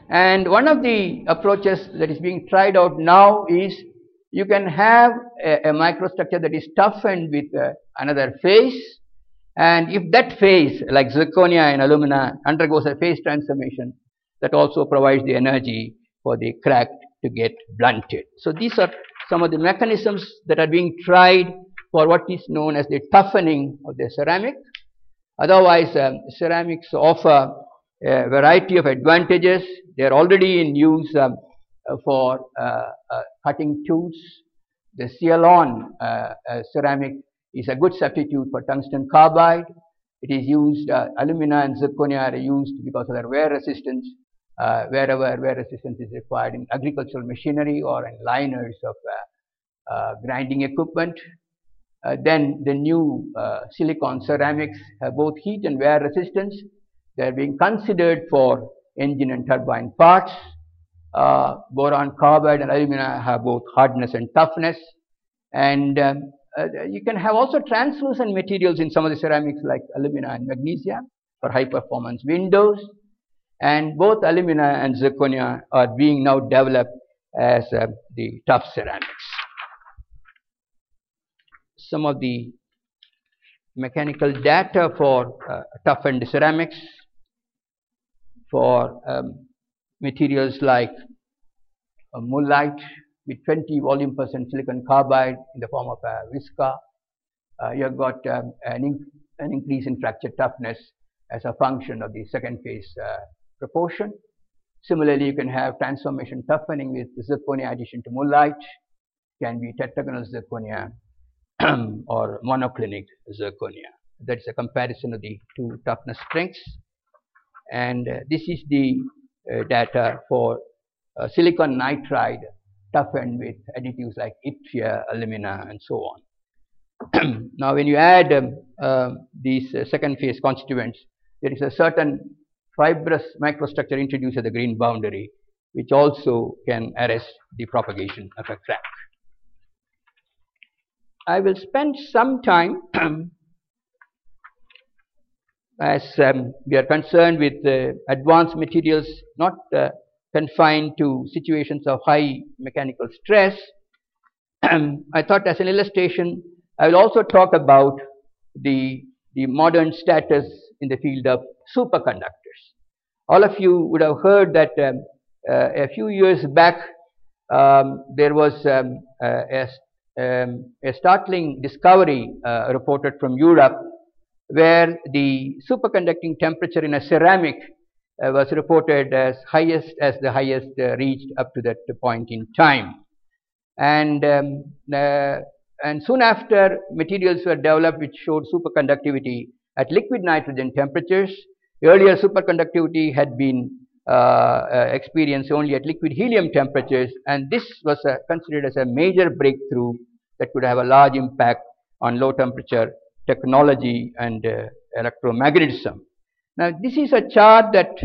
And one of the approaches that is being tried out now is you can have a microstructure that is toughened with another phase, and if that phase, like zirconia and alumina, undergoes a phase transformation, that also provides the energy for the crack to get blunted. So these are some of the mechanisms that are being tried for what is known as the toughening of the ceramic. Otherwise, ceramics offer a variety of advantages. They are already in use for cutting tools. The Ceylon ceramic is a good substitute for tungsten carbide. It is used, alumina and zirconia are used because of their wear resistance, wherever wear resistance is required in agricultural machinery or in liners of grinding equipment. Then the new silicon ceramics have both heat and wear resistance. They are being considered for engine and turbine parts. Boron carbide and alumina have both hardness and toughness. And you can have also translucent materials in some of the ceramics like alumina and magnesia for high performance windows. And both alumina and zirconia are being now developed as the tough ceramics. Some of the mechanical data for toughened ceramics for materials like mullite with 20 volume percent silicon carbide in the form of visca. You have got an increase in fracture toughness as a function of the second phase proportion. Similarly, you can have transformation toughening with zirconia addition to mullite. Can be tetragonal zirconia or monoclinic zirconia. That is a comparison of the two toughness strengths. And this is the data for silicon nitride toughened with additives like yttria, alumina, and so on. Now, when you add these second phase constituents, there is a certain fibrous microstructure introduced at the green boundary, which also can arrest the propagation of a crack. I will spend some time as we are concerned with advanced materials not confined to situations of high mechanical stress. I thought as an illustration, I will also talk about the modern status in the field of superconductors. All of you would have heard that a few years back there was a startling discovery reported from Europe, where the superconducting temperature in a ceramic was reported as the highest reached up to that point in time. And soon after, materials were developed which showed superconductivity at liquid nitrogen temperatures. Earlier, superconductivity had been experienced only at liquid helium temperatures, and this was considered as a major breakthrough that could have a large impact on low temperature technology and electromagnetism. Now, this is a chart that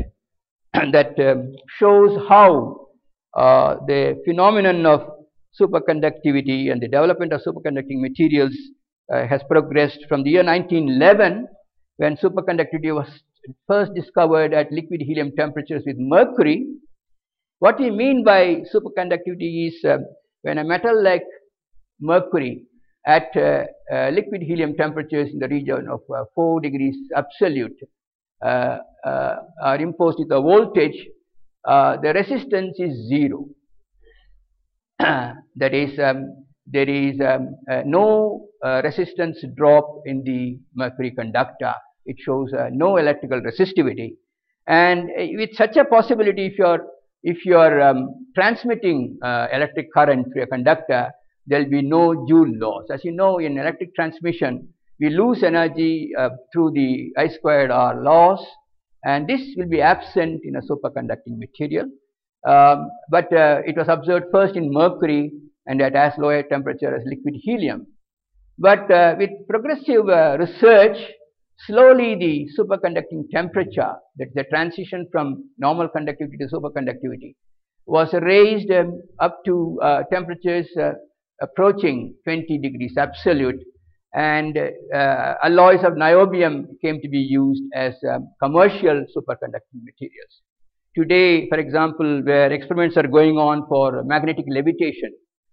shows how the phenomenon of superconductivity and the development of superconducting materials has progressed from the year 1911, when superconductivity was first discovered at liquid helium temperatures with mercury. What we mean by superconductivity is when a metal like mercury at liquid helium temperatures in the region of 4 degrees absolute are imposed with a voltage, the resistance is zero. That is, there is no resistance drop in the mercury conductor. It shows no electrical resistivity. And with such a possibility, if you are transmitting electric current through a conductor, there will be no Joule loss. As you know, in electric transmission, we lose energy through the I squared R loss, and this will be absent in a superconducting material. But it was observed first in mercury and at as low a temperature as liquid helium. But with progressive research, slowly the superconducting temperature, that the transition from normal conductivity to superconductivity, was raised up to temperatures approaching 20 degrees absolute, and alloys of niobium came to be used as commercial superconducting materials. Today, for example, where experiments are going on for magnetic levitation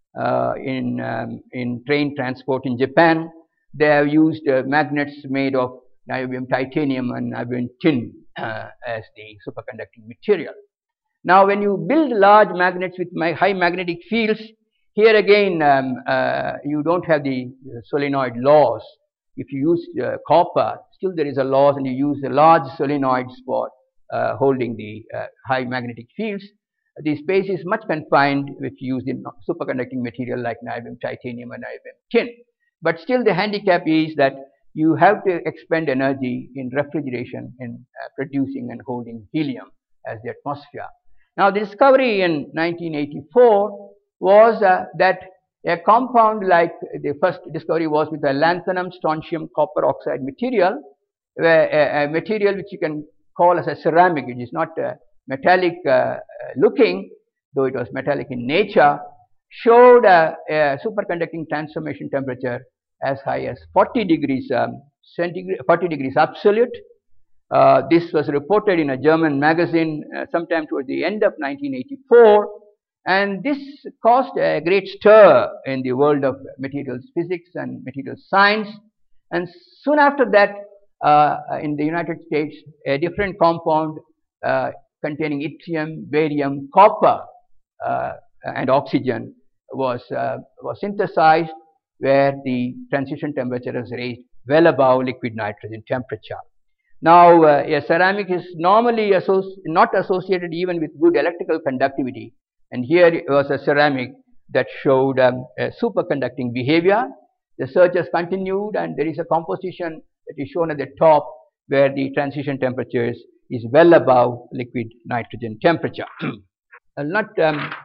in train transport in Japan, they have used magnets made of niobium titanium and niobium tin as the superconducting material. Now, when you build large magnets with high magnetic fields, here again you don't have the solenoid laws. If you use copper, still there is a loss, and you use large solenoids for holding the high magnetic fields. The space is much confined if you use the superconducting material like niobium titanium and niobium tin. But still the handicap is that you have to expend energy in refrigeration, in producing and holding helium as the atmosphere. Now, the discovery in 1984 was that a compound like the first discovery was with a lanthanum strontium copper oxide material, a material which you can call as a ceramic. It is not metallic looking, though it was metallic in nature, showed a superconducting transformation temperature as high as 40 degrees centigrade, 40 degrees absolute. This was reported in a German magazine sometime toward the end of 1984, and this caused a great stir in the world of materials physics and materials science. And soon after that, in the United States, a different compound containing yttrium, barium, copper, and oxygen was synthesized, where the transition temperature was raised well above liquid nitrogen temperature. Now, a ceramic is normally not associated even with good electrical conductivity, and here it was a ceramic that showed a superconducting behavior. The search has continued, and there is a composition that is shown at the top where the transition temperatures is well above liquid nitrogen temperature. I'll not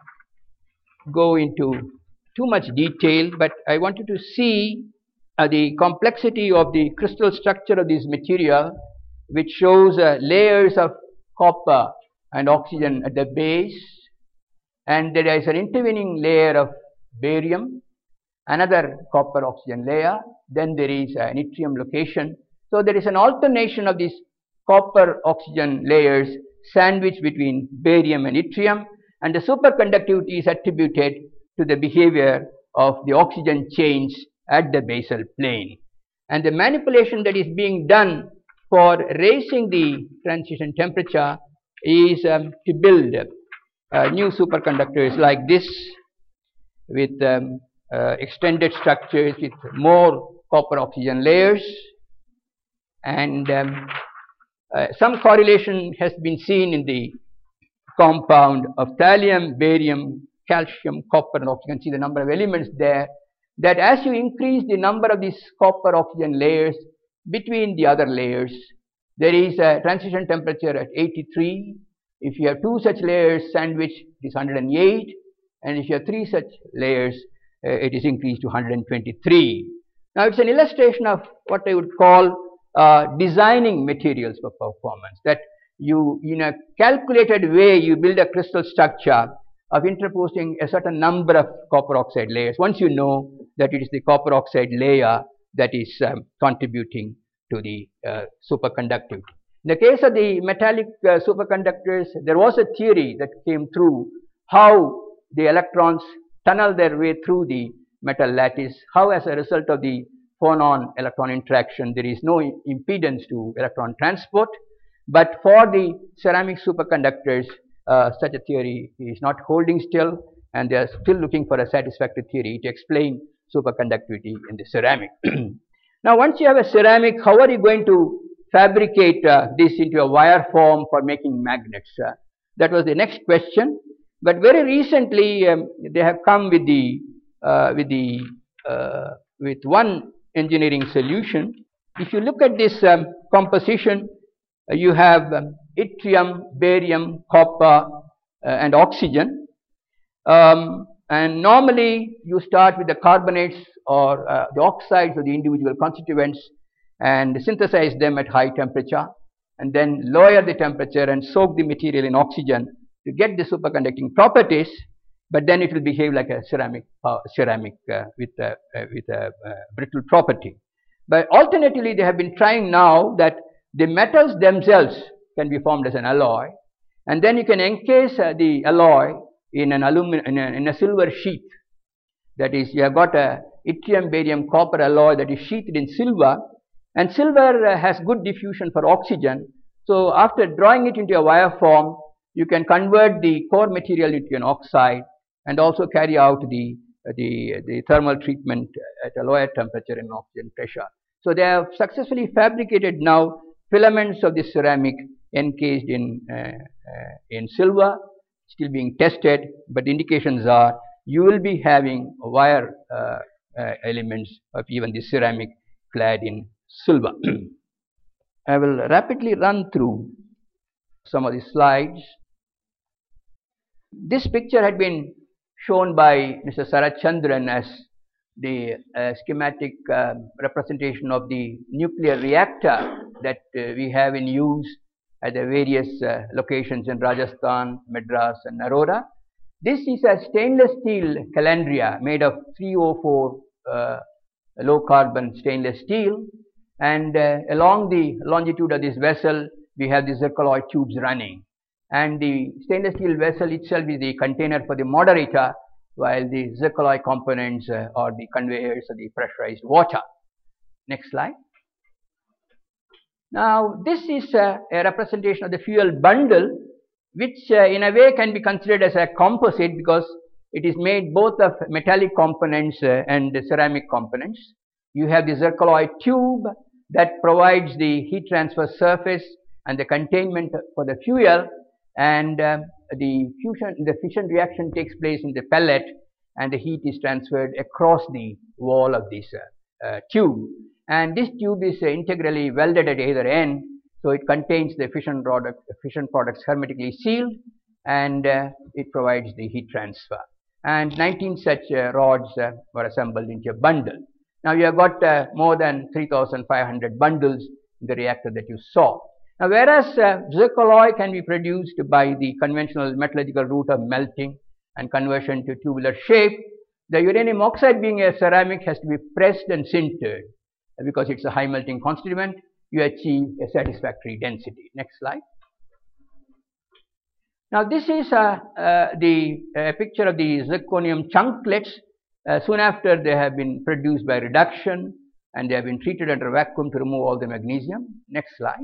go into too much detail, but I want you to see the complexity of the crystal structure of this material, which shows layers of copper and oxygen at the base, and there is an intervening layer of barium, another copper oxygen layer, then there is an yttrium location. So there is an alternation of these copper oxygen layers sandwiched between barium and yttrium, and the superconductivity is attributed to the behavior of the oxygen chains at the basal plane. And the manipulation that is being done for raising the transition temperature is to build new superconductors like this, with extended structures with more copper oxygen layers, and some correlation has been seen in the compound of thallium, barium, calcium, copper, and oxygen. You can see the number of elements there, that as you increase the number of these copper oxygen layers between the other layers, there is a transition temperature at 83. If you have two such layers sandwiched, it is 108, and if you have three such layers, it is increased to 123. Now, it's an illustration of what I would call designing materials for performance, that you, in a calculated way, you build a crystal structure of interposing a certain number of copper oxide layers, once you know that it is the copper oxide layer that is contributing to the superconductivity. In the case of the metallic superconductors, there was a theory that came through how the electrons tunnel their way through the metal lattice, how as a result of the phonon-electron interaction there is no impedance to electron transport. But for the ceramic superconductors, such a theory is not holding still, and they are still looking for a satisfactory theory to explain superconductivity in the ceramic. Now, once you have a ceramic, how are you going to fabricate this into a wire form for making magnets? That was the next question. But very recently, they have come with one engineering solution. If you look at this composition, you have yttrium, barium, copper, and oxygen. And normally, you start with the carbonates or the oxides of the individual constituents and synthesize them at high temperature, and then lower the temperature and soak the material in oxygen to get the superconducting properties. But then it will behave like a ceramic with a brittle property. But alternatively, they have been trying now that the metals themselves can be formed as an alloy, and then you can encase the alloy in an in a silver sheath. That is, you have got a yttrium, barium, copper alloy that is sheathed in silver, and silver has good diffusion for oxygen. So after drawing it into a wire form, you can convert the core material into an oxide and also carry out the thermal treatment at a lower temperature and oxygen pressure. So they have successfully fabricated now filaments of this ceramic encased in silver, still being tested, but the indications are you will be having wire elements of even the ceramic clad in silver. I will rapidly run through some of the slides. This picture had been shown by Mr. Sarath Chandran as the schematic representation of the nuclear reactor that we have in use at the various locations in Rajasthan, Madras and Narora. This is a stainless steel calandria made of 304 low carbon stainless steel, and along the longitude of this vessel we have the zircaloy tubes running, and the stainless steel vessel itself is the container for the moderator, while the zircaloy components are the conveyors of the pressurized water. Next slide. Now this is a representation of the fuel bundle, which in a way can be considered as a composite because it is made both of metallic components and ceramic components. You have the zircaloy tube that provides the heat transfer surface and the containment for the fuel, and the fission reaction takes place in the pellet, and the heat is transferred across the wall of this tube. And this tube is integrally welded at either end, so it contains the fission products hermetically sealed, and it provides the heat transfer. And 19 such rods were assembled into a bundle. Now you have got more than 3,500 bundles in the reactor that you saw. Now whereas zircaloy can be produced by the conventional metallurgical route of melting and conversion to tubular shape, the uranium oxide, being a ceramic, has to be pressed and sintered. Because it's a high melting constituent, you achieve a satisfactory density. Next slide. Now this is the picture of the zirconium chunklets soon after they have been produced by reduction, and they have been treated under vacuum to remove all the magnesium. Next slide.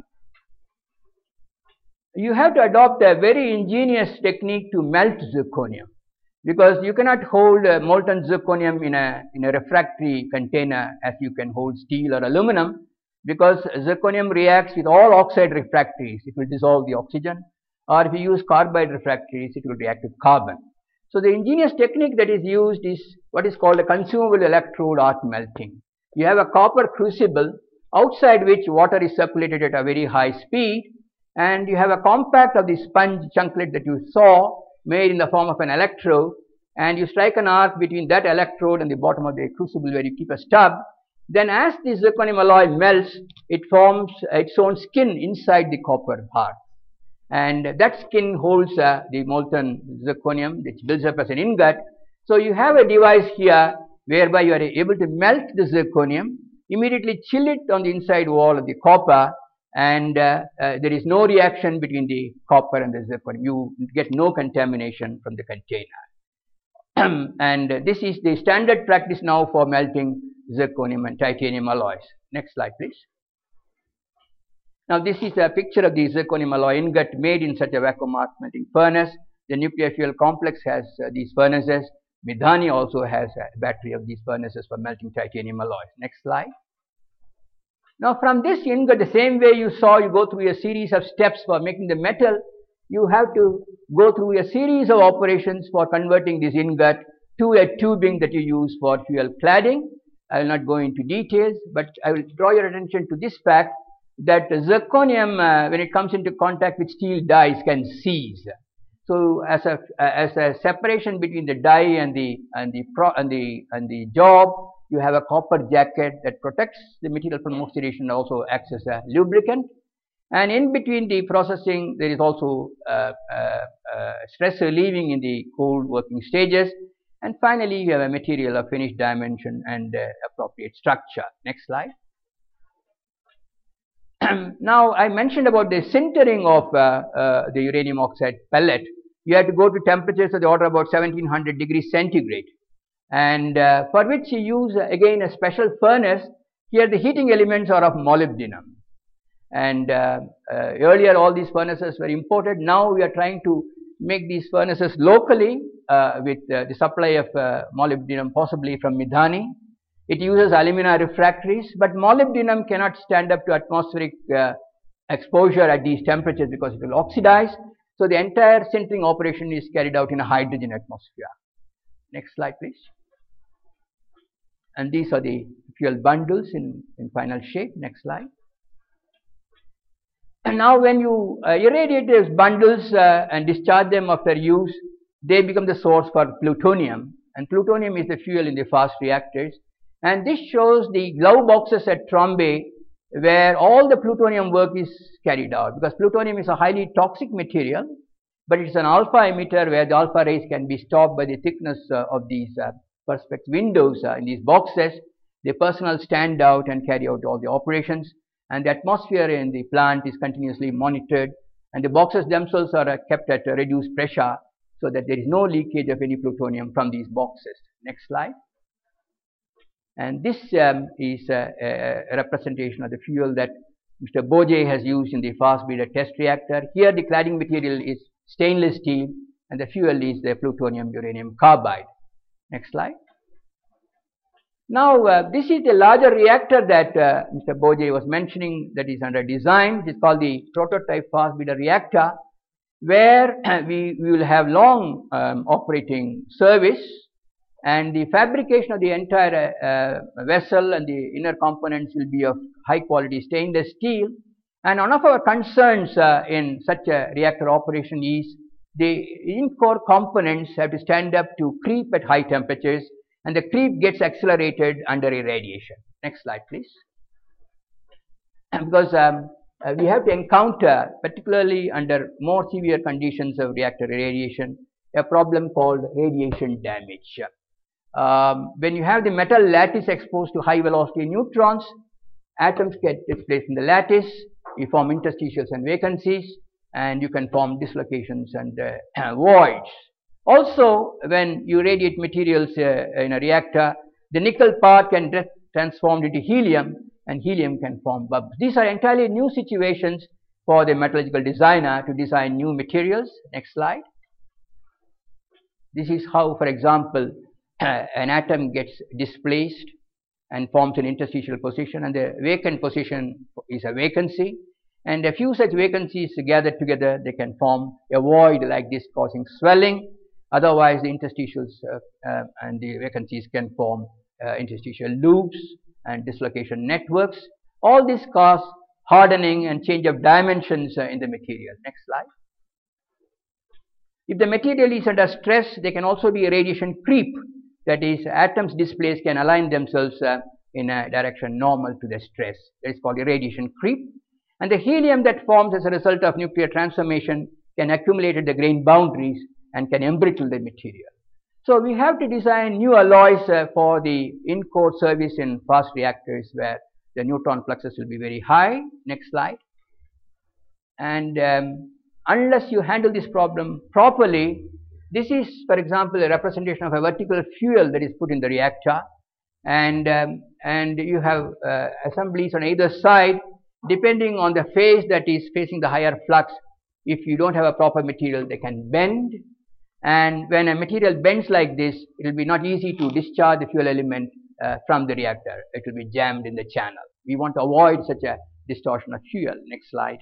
You have to adopt a very ingenious technique to melt zirconium, because you cannot hold molten zirconium in a refractory container as you can hold steel or aluminum, because zirconium reacts with all oxide refractories. It will dissolve the oxygen, or if you use carbide refractories, it will react with carbon. So the ingenious technique that is used is what is called a consumable electrode arc melting. You have a copper crucible outside which water is circulated at a very high speed, and you have a compact of the sponge chunklet that you saw, made in the form of an electrode, and you strike an arc between that electrode and the bottom of the crucible where you keep a stub. Then as the zirconium alloy melts, it forms its own skin inside the copper heart, and that skin holds the molten zirconium, which builds up as an ingot. So you have a device here whereby you are able to melt the zirconium, immediately chill it on the inside wall of the copper, and there is no reaction between the copper and the zirconium. You get no contamination from the container. And this is the standard practice now for melting zirconium and titanium alloys. Next slide, please. Now this is a picture of the zirconium alloy ingot made in such a vacuum arc melting furnace. The nuclear fuel complex has these furnaces. Midhani also has a battery of these furnaces for melting titanium alloys. Next slide. Now from this ingot, the same way you saw, you go through a series of steps for making the metal, you have to go through a series of operations for converting this ingot to a tubing that you use for fuel cladding. I will not go into details, but I will draw your attention to this fact that zirconium, when it comes into contact with steel dies, can seize. So as a separation between the die and the job, you have a copper jacket that protects the material from oxidation and also acts as a lubricant. And in between the processing, there is also stress relieving in the cold working stages. And finally, you have a material of finished dimension and appropriate structure. Next slide. Now, I mentioned about the sintering of the uranium oxide pellet. You have to go to temperatures of the order of about 1700 degrees centigrade, and for which you use again a special furnace. Here the heating elements are of molybdenum, and earlier all these furnaces were imported. Now we are trying to make these furnaces locally with the supply of molybdenum possibly from Midhani. It uses alumina refractories, but molybdenum cannot stand up to atmospheric exposure at these temperatures because it will oxidize. So the entire sintering operation is carried out in a hydrogen atmosphere. Next slide, please. And these are the fuel bundles in final shape. Next slide. And now when you irradiate these bundles and discharge them after use, they become the source for plutonium, and plutonium is the fuel in the fast reactors. And this shows the glove boxes at Trombay where all the plutonium work is carried out, because plutonium is a highly toxic material, but it's an alpha emitter where the alpha rays can be stopped by the thickness of these perspex windows in these boxes. The personnel stand out and carry out all the operations, and the atmosphere in the plant is continuously monitored, and the boxes themselves are kept at a reduced pressure so that there is no leakage of any plutonium from these boxes. Next slide. And this is a representation of the fuel that Mr. Boje has used in the fast breeder test reactor. Here the cladding material is stainless steel and the fuel is the plutonium uranium carbide. Next slide. Now this is the larger reactor that Mr. Boje was mentioning that is under design. It is called the prototype fast breeder reactor, where we will have long operating service, and the fabrication of the entire vessel and the inner components will be of high quality stainless steel. And one of our concerns in such a reactor operation is the in-core components have to stand up to creep at high temperatures, and the creep gets accelerated under irradiation. Next slide, please. Because we have to encounter, particularly under more severe conditions of reactor irradiation, a problem called radiation damage. When you have the metal lattice exposed to high velocity neutrons, atoms get displaced in the lattice, you form interstitials and vacancies, and you can form dislocations and voids. Also, when you radiate materials in a reactor, the nickel part can get transformed into helium, and helium can form bubbles. These are entirely new situations for the metallurgical designer to design new materials. Next slide. This is how, for example, an atom gets displaced and forms an interstitial position, and the vacant position is a vacancy, and a few such vacancies gathered together, they can form a void like this, causing swelling. Otherwise the interstitials and the vacancies can form interstitial loops and dislocation networks. All this cause hardening and change of dimensions in the material. Next slide. If the material is under stress, there can also be a radiation creep. That is, atoms displaced can align themselves in a direction normal to the stress. That is called a radiation creep. And the helium that forms as a result of nuclear transformation can accumulate at the grain boundaries and can embrittle the material. So we have to design new alloys for the in-core service in fast reactors where the neutron fluxes will be very high. Next slide. And unless you handle this problem properly, this is, for example, a representation of a vertical fuel that is put in the reactor, and you have assemblies on either side. Depending on the phase that is facing the higher flux, if you don't have a proper material, they can bend, and when a material bends like this, it will be not easy to discharge the fuel element from the reactor. It will be jammed in the channel. We want to avoid such a distortion of fuel. Next slide.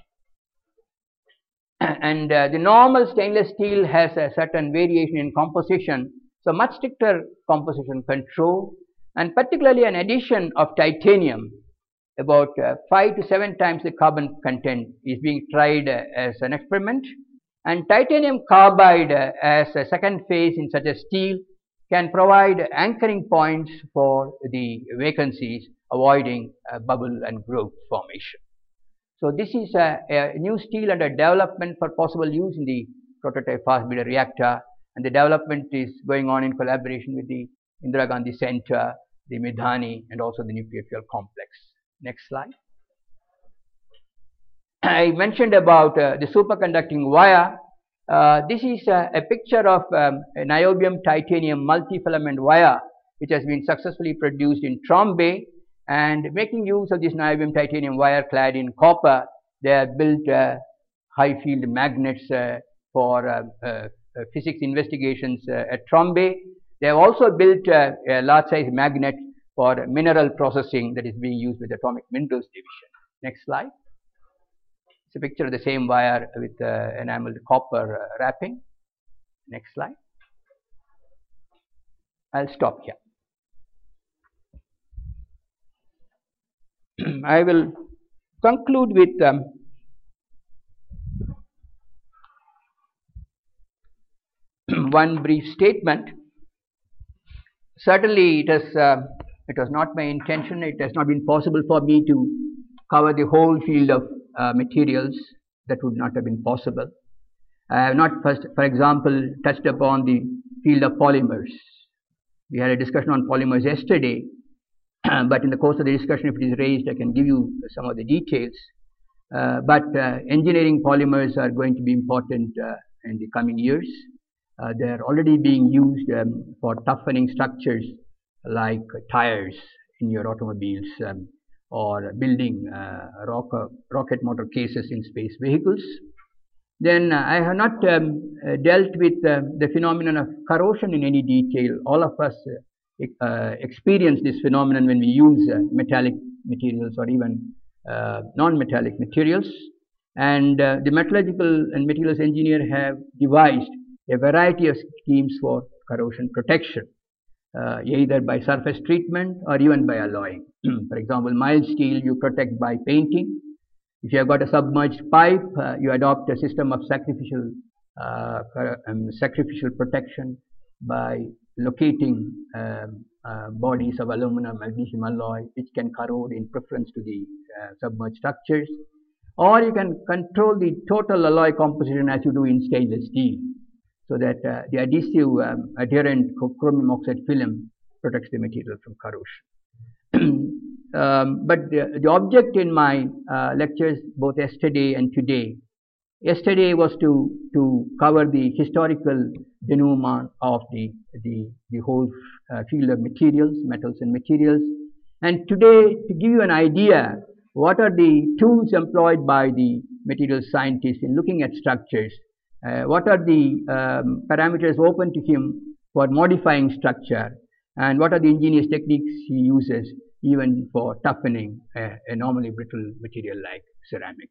And the normal stainless steel has a certain variation in composition, so much stricter composition control, and particularly an addition of titanium, about 5 to 7 times the carbon content, is being tried as an experiment. And titanium carbide as a second phase in such a steel can provide anchoring points for the vacancies, avoiding bubble and groove formation. So this is a new steel under development for possible use in the prototype fast breeder reactor, and the development is going on in collaboration with the Indira Gandhi Center, the Midhani, and also the Nuclear Fuel Complex. Next slide. I mentioned about the superconducting wire. This is a picture of a niobium titanium multifilament wire which has been successfully produced in Trombay, and making use of this niobium titanium wire clad in copper, they have built high field magnets for physics investigations at Trombay. They have also built a large size magnet for mineral processing that is being used with Atomic Minerals Division. Next slide. It's a picture of the same wire with enameled copper wrapping. Next slide. I'll stop here. I will conclude with one brief statement. Certainly, it was not my intention. It has not been possible for me to cover the whole field of materials. That would not have been possible. I have not, for example, touched upon the field of polymers. We had a discussion on polymers yesterday, but in the course of the discussion, if it is raised, I can give you some of the details. But engineering polymers are going to be important in the coming years. They are already being used for toughening structures like tires in your automobiles, or building rocket motor cases in space vehicles. Then I have not dealt with the phenomenon of corrosion in any detail. All of us experience this phenomenon when we use metallic materials or even non-metallic materials. And the metallurgical and materials engineer have devised a variety of schemes for corrosion protection, either by surface treatment or even by alloying. For example, mild steel you protect by painting. If you have got a submerged pipe, you adopt a system of sacrificial protection by locating bodies of aluminum, magnesium alloy, which can corrode in preference to the submerged structures. Or you can control the total alloy composition as you do in stainless steel, so that the adhesive adherent chromium oxide film protects the material from corrosion. But the object in my lectures both yesterday and today, yesterday was to cover the historical denouement of the whole field of materials, metals and materials, and today to give you an idea what are the tools employed by the materials scientist in looking at structures. What are the parameters open to him for modifying structure, and what are the ingenious techniques he uses even for toughening a normally brittle material like ceramics.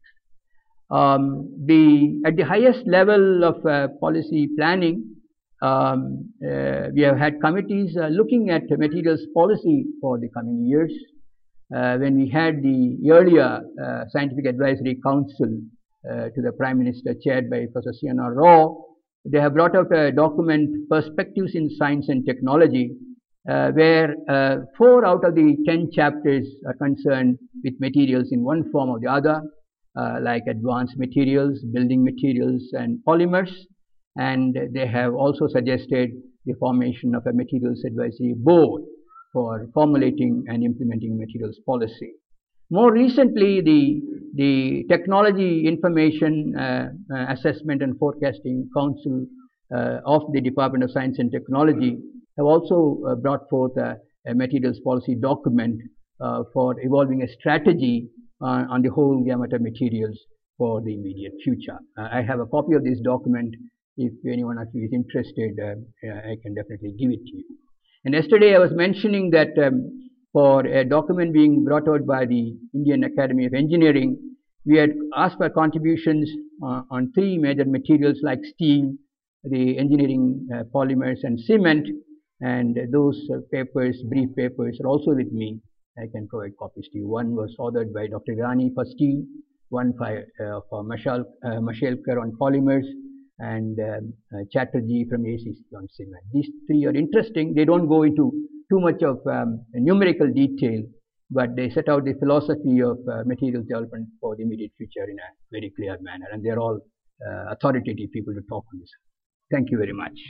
At the highest level of policy planning, we have had committees looking at materials policy for the coming years. When we had the earlier Scientific Advisory Council to the Prime Minister, chaired by Professor C.N.R. Rao, they have brought out a document, Perspectives in Science and Technology, where 4 out of the 10 chapters are concerned with materials in one form or the other, like advanced materials, building materials, and polymers. And they have also suggested the formation of a materials advisory board for formulating and implementing materials policy. More recently, the Technology Information Assessment and Forecasting Council of the Department of Science and Technology have also brought forth a materials policy document for evolving a strategy on the whole gamut of materials for the immediate future. I have a copy of this document. If anyone of you is interested, I can definitely give it to you. And yesterday I was mentioning that for a document being brought out by the Indian Academy of Engineering, we had asked for contributions on 3 major materials like steel, the engineering polymers, and cement. And those papers, brief papers, are also with me. I can provide copies to you. One was authored by Dr. Irani for steel, one for Mashelkar on polymers, and Chatterjee from ACC on cement. These 3 are interesting. They don't go into too much of numerical detail, but they set out the philosophy of materials development for the immediate future in a very clear manner. And they're all authoritative people to talk on this. Thank you very much.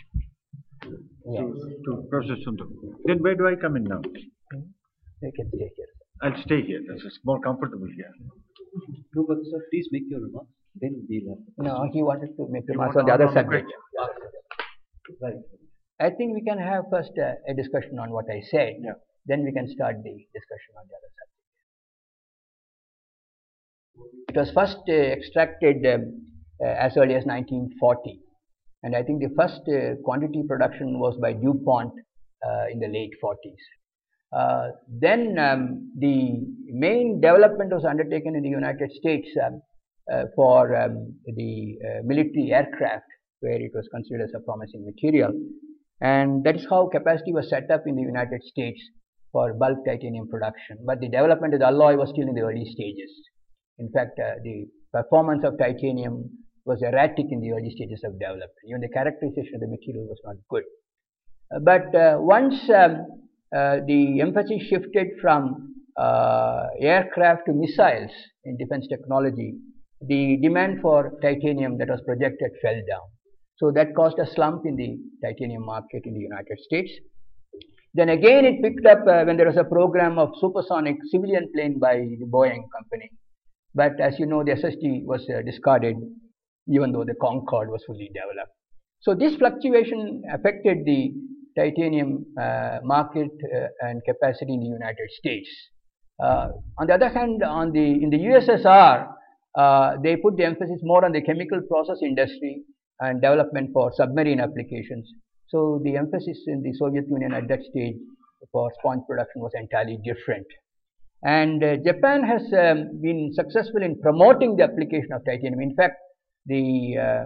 To Professor Sundar. Then where do I come in now? You can stay here. I'll stay here. This is more comfortable here. No, but sir, please make your remarks. Then we'll have the No, he wanted to make You remarks want on the to other on the subject. right. I think we can have first a discussion on what I said. Yeah. Then we can start the discussion on the other subject. It was first extracted as early as 1940, and I think the first quantity production was by DuPont in the late 40s. Then the main development was undertaken in the United States for the military aircraft, where it was considered as a promising material, and that is how capacity was set up in the United States for bulk titanium production. But the development of the alloy was still in the early stages. In fact, the performance of titanium was erratic in the early stages of development. Even the characterization of the material was not good. But once the emphasis shifted from aircraft to missiles in defense technology, the demand for titanium that was projected fell down. So that caused a slump in the titanium market in the United States. Then again it picked up when there was a program of supersonic civilian plane by the Boeing company. But as you know, the SST was discarded, even though the Concorde was fully developed. So this fluctuation affected the titanium market and capacity in the United States. On the other hand, in the USSR, they put the emphasis more on the chemical process industry and development for submarine applications. So the emphasis in the Soviet Union at that stage for sponge production was entirely different. And Japan has been successful in promoting the application of titanium. In fact, the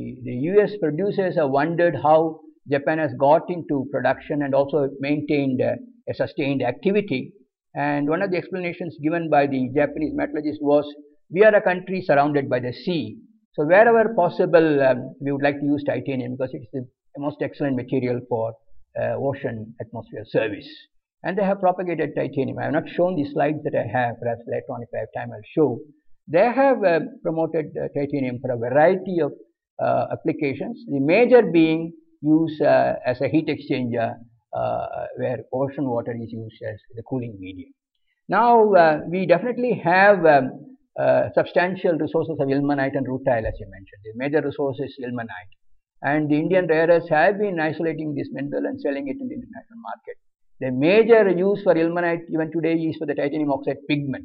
US producers have wondered how Japan has got into production and also maintained a sustained activity. And one of the explanations given by the Japanese metallurgist was, we are a country surrounded by the sea. So wherever possible, we would like to use titanium because it is the most excellent material for ocean atmosphere service. And they have propagated titanium. I have not shown the slides that I have. Perhaps later on, if I have time, I'll show. They have promoted titanium for a variety of applications. The major being used as a heat exchanger, where ocean water is used as the cooling medium. Now, we definitely have substantial resources of ilmenite and rutile, as you mentioned. The major resource is ilmenite. And the Indian rare earths have been isolating this mineral and selling it in the international market. The major use for ilmenite even today is for the titanium oxide pigment.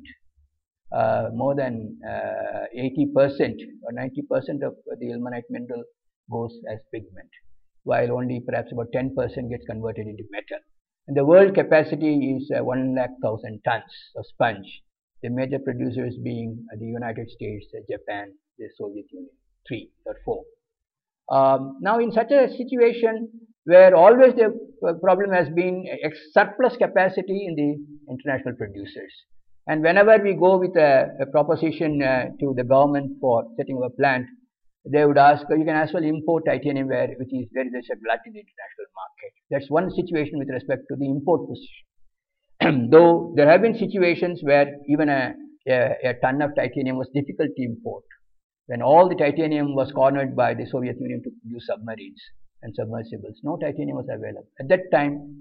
More than 80% or 90% of the ilmenite mineral goes as pigment, while only perhaps about 10% gets converted into metal. And the world capacity is 100,000 tons of sponge. The major producers being the United States, Japan, the Soviet Union, 3 or 4. Now, in such a situation where always the problem has been surplus capacity in the international producers, and whenever we go with a proposition to the government for setting up a plant, they would ask, you can as well import titanium where there is a glut in the international market. That's one situation with respect to the import position. Though there have been situations where even a ton of titanium was difficult to import, when all the titanium was cornered by the Soviet Union to produce submarines and submersibles. No titanium was available. At that time,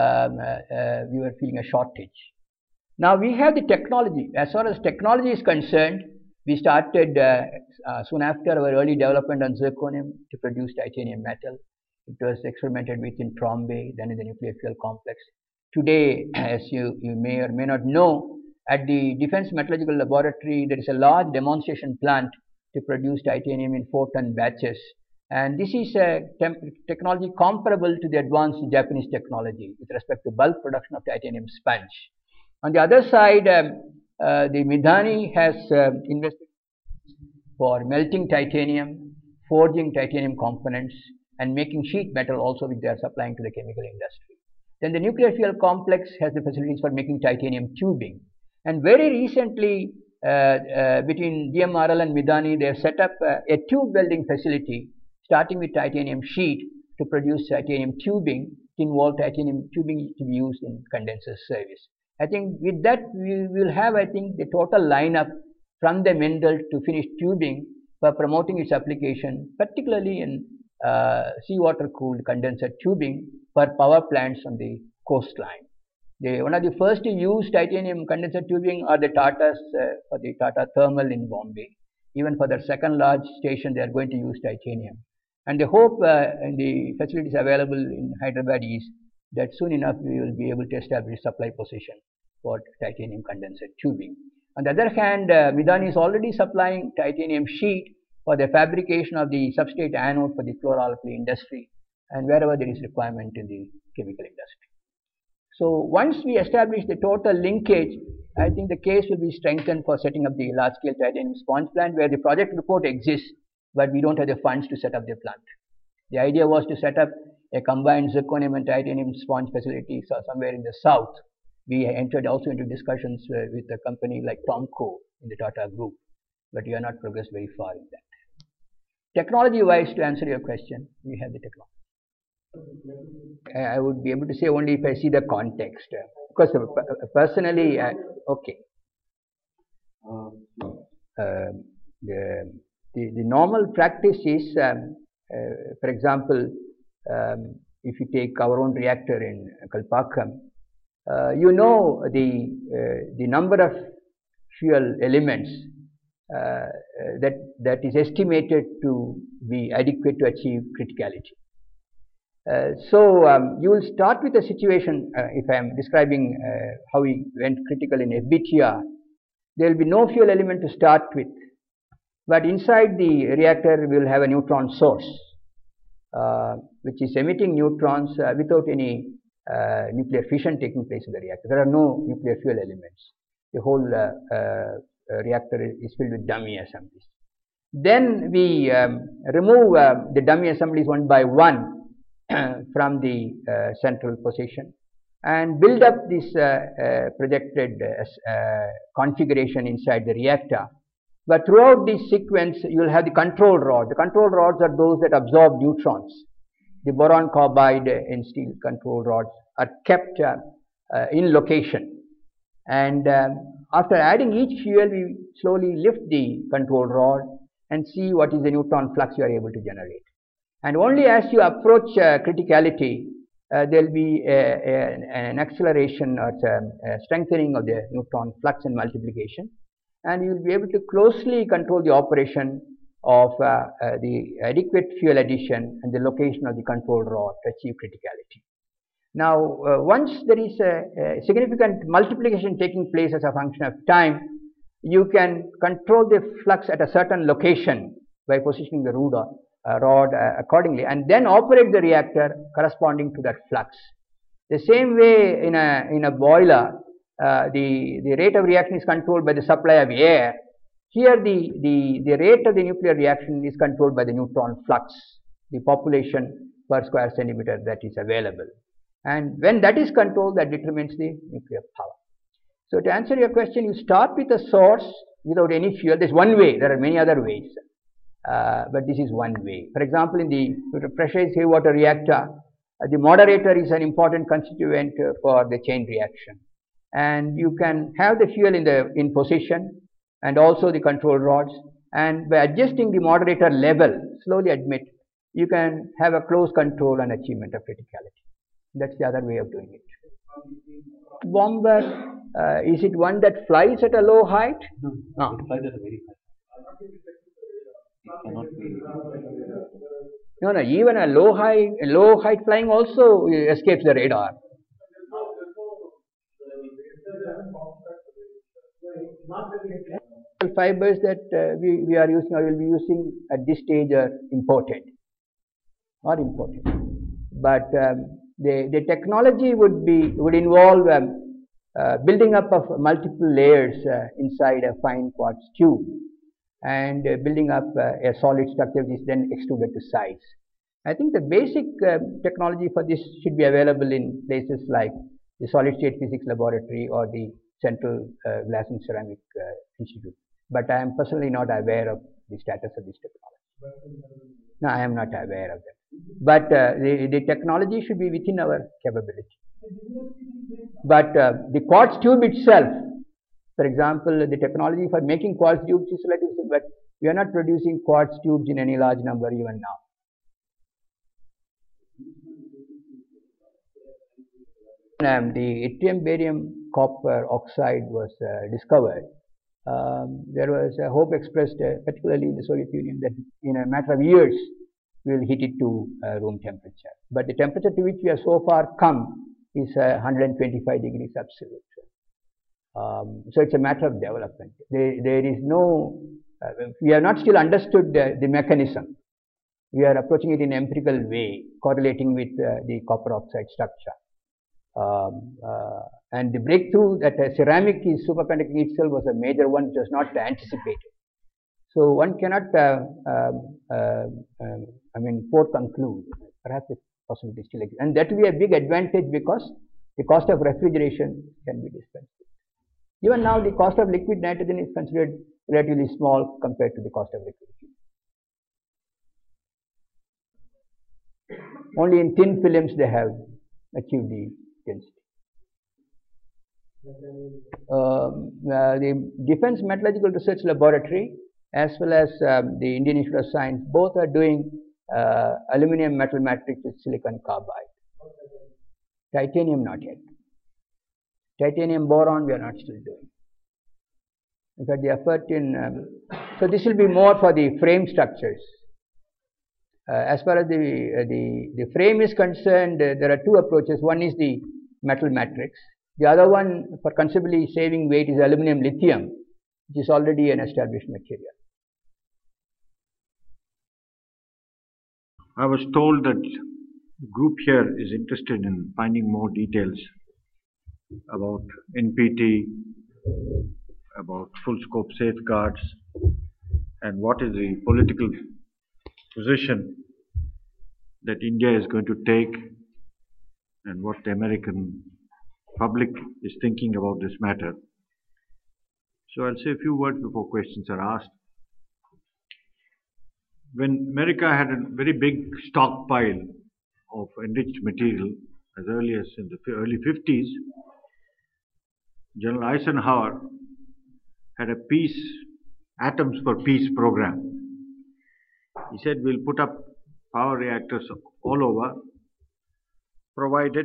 we were feeling a shortage. Now we have the technology. As far as technology is concerned, we started soon after our early development on zirconium to produce titanium metal. It was experimented with in Trombay, then in the nuclear fuel complex. Today, as you may or may not know, at the Defense Metallurgical Laboratory, there is a large demonstration plant to produce titanium in 4-ton batches. And this is a technology comparable to the advanced Japanese technology with respect to bulk production of titanium sponge. On the other side, the Midhani has invested for melting titanium, forging titanium components, and making sheet metal also, which they are supplying to the chemical industry. Then the nuclear fuel complex has the facilities for making titanium tubing. And very recently, between DMRL and Midhani, they have set up a tube welding facility, starting with titanium sheet to produce titanium tubing, thin wall titanium tubing to be used in condenser service. I think with that we will have, I think, the total lineup from the mineral to finished tubing for promoting its application, particularly in seawater cooled condenser tubing for power plants on the coastline. One of the first to use titanium condenser tubing are the Tatas for the Tata Thermal in Bombay. Even for their second large station, they are going to use titanium. And the hope in the facilities available in Hyderabad is that soon enough we will be able to establish supply position for titanium condenser tubing. On the other hand, Midani is already supplying titanium sheet for the fabrication of the substrate anode for the chlor-alkali industry and wherever there is requirement in the chemical industry. So once we establish the total linkage, I think the case will be strengthened for setting up the large-scale titanium sponge plant where the project report exists, but we don't have the funds to set up the plant. The idea was to set up a combined zirconium and titanium sponge facility somewhere in the south. We entered also into discussions with a company like Tomco in the Tata Group, but we have not progressed very far in that. Technology-wise, to answer your question, we have the technology. I would be able to say only if I see the context. Because personally, okay. The normal practice is, for example, if you take our own reactor in Kalpakkam, you know the number of fuel elements that is estimated to be adequate to achieve criticality. So you will start with a situation, if I am describing how we went critical in FBTR, there will be no fuel element to start with, but inside the reactor we will have a neutron source which is emitting neutrons without any nuclear fission taking place in the reactor. There are no nuclear fuel elements. The whole reactor is filled with dummy assemblies. Then we remove the dummy assemblies one by one from the central position and build up this projected configuration inside the reactor. But throughout this sequence, you will have the control rod. The control rods are those that absorb neutrons. The boron carbide in steel control rods are kept in location. And after adding each fuel, we slowly lift the control rod and see what is the neutron flux you are able to generate. And only as you approach criticality, there will be an acceleration or a strengthening of the neutron flux and multiplication. And you will be able to closely control the operation of the adequate fuel addition and the location of the control rod to achieve criticality. Now, once there is a significant multiplication taking place as a function of time, you can control the flux at a certain location by positioning the rod accordingly, and then operate the reactor corresponding to that flux. The same way in a boiler, the rate of reaction is controlled by the supply of air. Here the rate of the nuclear reaction is controlled by the neutron flux, the population per square centimeter that is available. And when that is controlled, that determines the nuclear power. So to answer your question, you start with a source without any fuel. There is one way. There are many other ways, but this is one way. For example, in the pressurized heavy water reactor, the moderator is an important constituent for the chain reaction. And you can have the fuel in position and also the control rods. And by adjusting the moderator level, slowly admit, you can have a close control and achievement of criticality. That's the other way of doing it. Bomber, is it one that flies at a low height? No, it flies at a very high height. It cannot be. No, even a low height flying also escapes the radar. Fibers that we are using or will be using at this stage are imported. But the technology would involve building up of multiple layers inside a fine quartz tube and building up a solid structure which is then extruded to size. I think the basic technology for this should be available in places like the Solid State Physics Laboratory or the Central Glass and Ceramic Institute. But I am personally not aware of the status of this technology. No, I am not aware of that. But the technology should be within our capability. But the quartz tube itself, for example, the technology for making quartz tubes is relatively simple, but we are not producing quartz tubes in any large number even now. the yttrium barium copper oxide was discovered, there was a hope expressed, particularly in the Soviet Union, that in a matter of years we will heat it to room temperature. But the temperature to which we have so far come is 125 degrees absolute. So it's a matter of development. There is no, we have not still understood the mechanism. We are approaching it in an empirical way, correlating with the copper oxide structure. And the breakthrough that ceramic is superconducting itself was a major one, which was not anticipated. So one cannot, foreconclude. Perhaps the possibility still exists. And that will be a big advantage because the cost of refrigeration can be dispensed with. Even now, the cost of liquid nitrogen is considered relatively small compared to the cost of liquid helium. Only in thin films they have achieved the density. The Defense Metallurgical Research Laboratory as well as the Indian Institute of Science both are doing aluminum metal matrix with silicon carbide. Titanium not yet. Titanium boron we are not still doing. In fact, the effort in so this will be more for the frame structures. As far as the frame is concerned, there are two approaches. One is the metal matrix. The other one, for considerably saving weight, is aluminum lithium, which is already an established material. I was told that the group here is interested in finding more details about NPT, about full scope safeguards, and what is the political position that India is going to take, and what the American public is thinking about this matter. So I'll say a few words before questions are asked. When America had a very big stockpile of enriched material as early as in the early 50s, General Eisenhower had a peace, atoms for peace program. He said, we'll put up power reactors all over, provided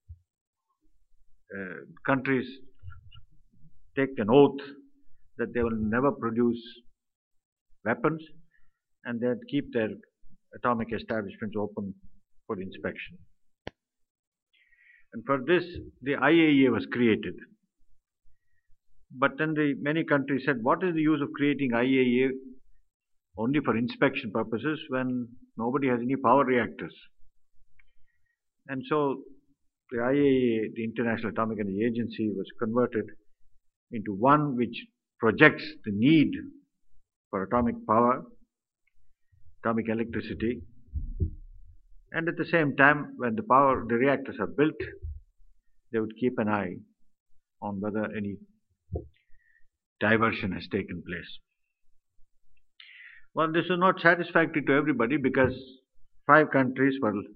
countries take an oath that they will never produce weapons and they'll keep their atomic establishments open for inspection. And for this, the IAEA was created. But then many countries said, what is the use of creating IAEA only for inspection purposes when nobody has any power reactors? And so the IAEA, the International Atomic Energy Agency, was converted into one which projects the need for atomic power, atomic electricity, and at the same time, when the reactors are built, they would keep an eye on whether any diversion has taken place. Well, this is not satisfactory to everybody because 5 countries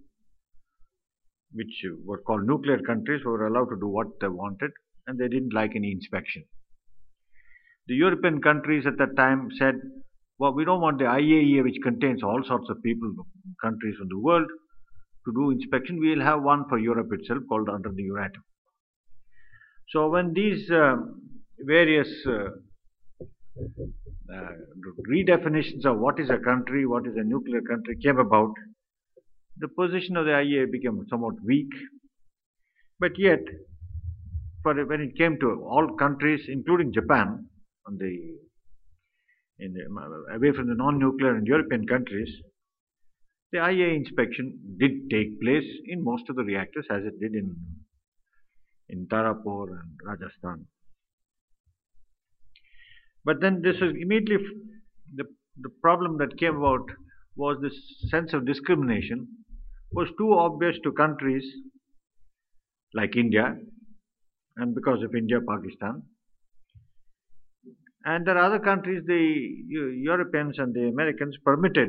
which were called nuclear countries, were allowed to do what they wanted, and they didn't like any inspection. The European countries at that time said, well, we don't want the IAEA, which contains all sorts of people, countries from the world, to do inspection. We will have one for Europe itself called under the Euratom. So when these various redefinitions of what is a country, what is a nuclear country came about, the position of the IAEA became somewhat weak. But yet, when it came to all countries, including Japan, away from the non-nuclear and European countries, the IAEA inspection did take place in most of the reactors, as it did in Tarapur and Rajasthan. But then this is immediately the problem that came about was this sense of discrimination was too obvious to countries like India, and because of India, Pakistan. And there are other countries, the Europeans and the Americans permitted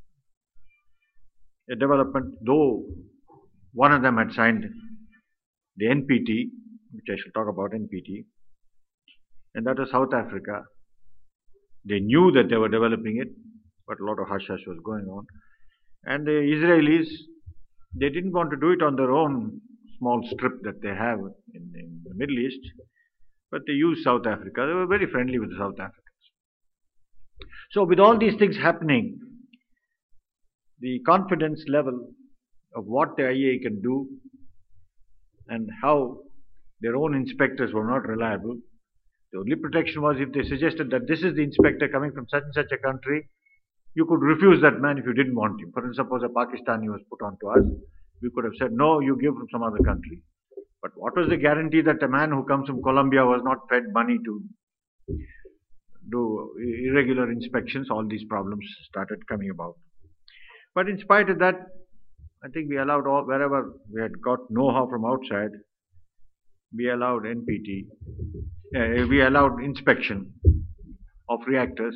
a development, though one of them had signed the NPT, which I shall talk about, NPT, and that was South Africa. They knew that they were developing it, but a lot of hush-hush was going on. And the Israelis, they didn't want to do it on their own small strip that they have in the Middle East, but they use South Africa. They were very friendly with the South Africans. So with all these things happening, the confidence level of what the IAEA can do and how their own inspectors were not reliable. The only protection was if they suggested that this is the inspector coming from such and such a country, you could refuse that man if you didn't want him. For instance, suppose a Pakistani was put on to us, we could have said, no, you give from some other country. But what was the guarantee that a man who comes from Colombia was not fed money to do irregular inspections? All these problems started coming about. But in spite of that, I think we allowed all, wherever we had got know-how from outside, we allowed NPT, we allowed inspection of reactors,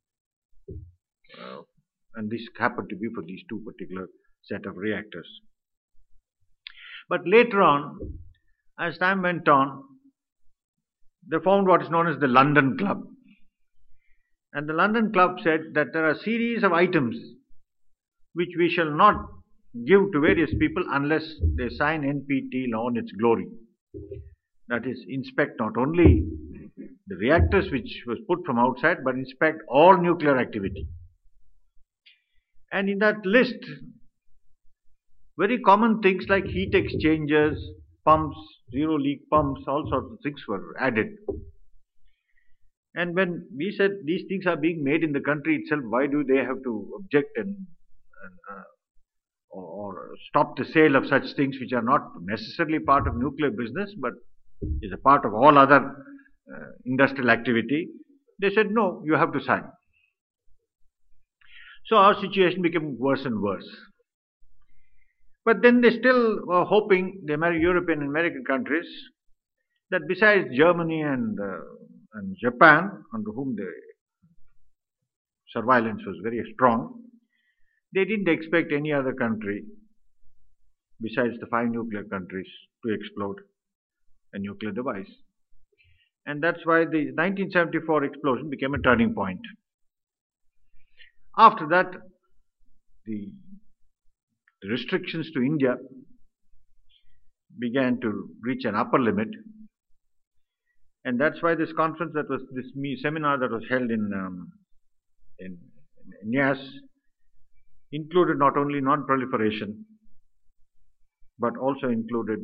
and this happened to be for these two particular set of reactors. But later on, as time went on, they found what is known as the London Club. And the London Club said that there are a series of items which we shall not give to various people unless they sign NPT law in its glory. That is, inspect not only the reactors which was put from outside, but inspect all nuclear activity. And in that list, very common things like heat exchangers, pumps, zero leak pumps, all sorts of things were added. And when we said these things are being made in the country itself, why do they have to object or stop the sale of such things which are not necessarily part of nuclear business, but is a part of all other industrial activity? They said, no, you have to sign. So our situation became worse and worse. But then they still were hoping, the European and American countries, that besides Germany and Japan, under whom the surveillance was very strong, they didn't expect any other country, besides the 5 nuclear countries, to explode a nuclear device. And that's why the 1974 explosion became a turning point. After that, the restrictions to India began to reach an upper limit, and that's why this conference, that was this seminar that was held in NIAS, included not only non-proliferation, but also included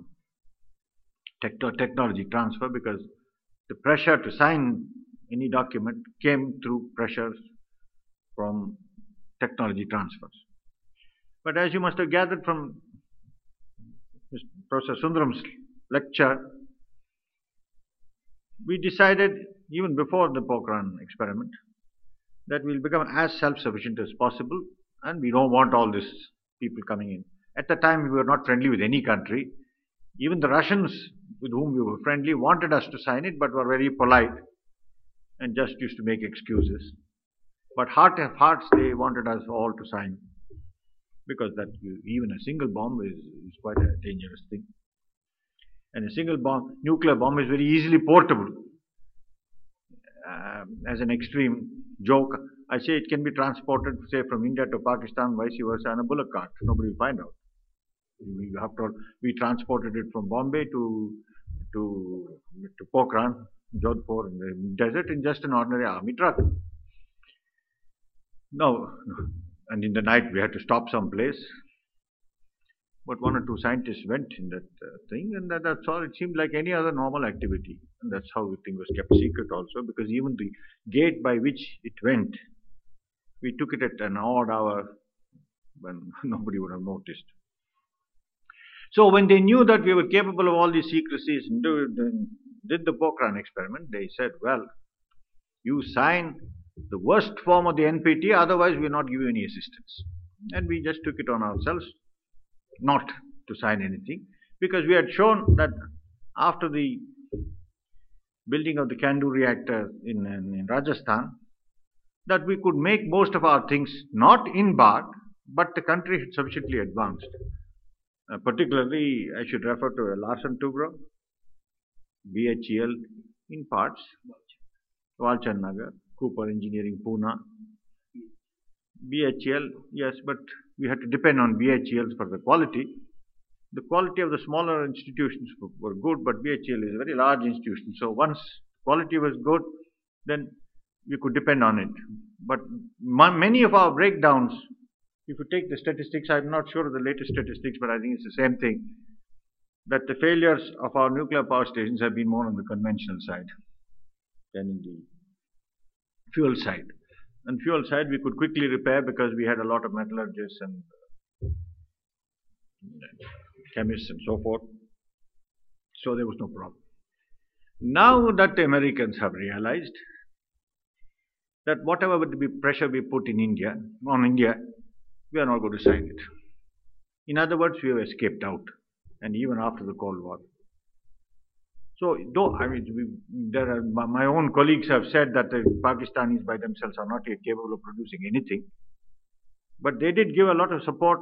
technology transfer, because the pressure to sign any document came through pressures from technology transfers. But as you must have gathered from Professor Sundaram's lecture, we decided, even before the Pokhran experiment, that we'll become as self-sufficient as possible, and we don't want all these people coming in. At the time, we were not friendly with any country. Even the Russians, with whom we were friendly, wanted us to sign it, but were very polite and just used to make excuses. But heart of hearts, they wanted us all to sign, because that even a single bomb is quite a dangerous thing. And a single bomb, nuclear bomb, is very easily portable. As an extreme joke, I say it can be transported, say, from India to Pakistan, vice versa, on a bullock cart. Nobody will find out. We transported it from Bombay to Pokhran, Jodhpur, in the desert, in just an ordinary army truck. No, and in the night we had to stop someplace. But 1 or 2 scientists went in that thing, and that's all. It seemed like any other normal activity. And that's how the thing was kept secret also, because even the gate by which it went, we took it at an odd hour when nobody would have noticed. So when they knew that we were capable of all these secrecies and did the Pokhran experiment, they said, well, you sign the worst form of the NPT, otherwise we will not give you any assistance. And we just took it on ourselves not to sign anything, because we had shown that after the building of the Candu reactor in Rajasthan, that we could make most of our things not in Bharat, but the country had sufficiently advanced. Particularly, I should refer to Larsen Toubro, BHEL in parts, Walchand Nagar, Cooper Engineering Pune, BHEL, yes, but we had to depend on BHELs for the quality. the quality of the smaller institutions were good, but BHEL is a very large institution. So once quality was good, then you could depend on it. But many of our breakdowns, if you take the statistics, I'm not sure of the latest statistics, but I think it's the same thing, that the failures of our nuclear power stations have been more on the conventional side than in the fuel side. And fuel side we could quickly repair because we had a lot of metallurgists and chemists and so forth. So there was no problem. Now that the Americans have realized that whatever pressure we put in India, we are not going to sign it. In other words, we have escaped out, and even after the Cold War. So, though my own colleagues have said that the Pakistanis by themselves are not yet capable of producing anything, but they did give a lot of support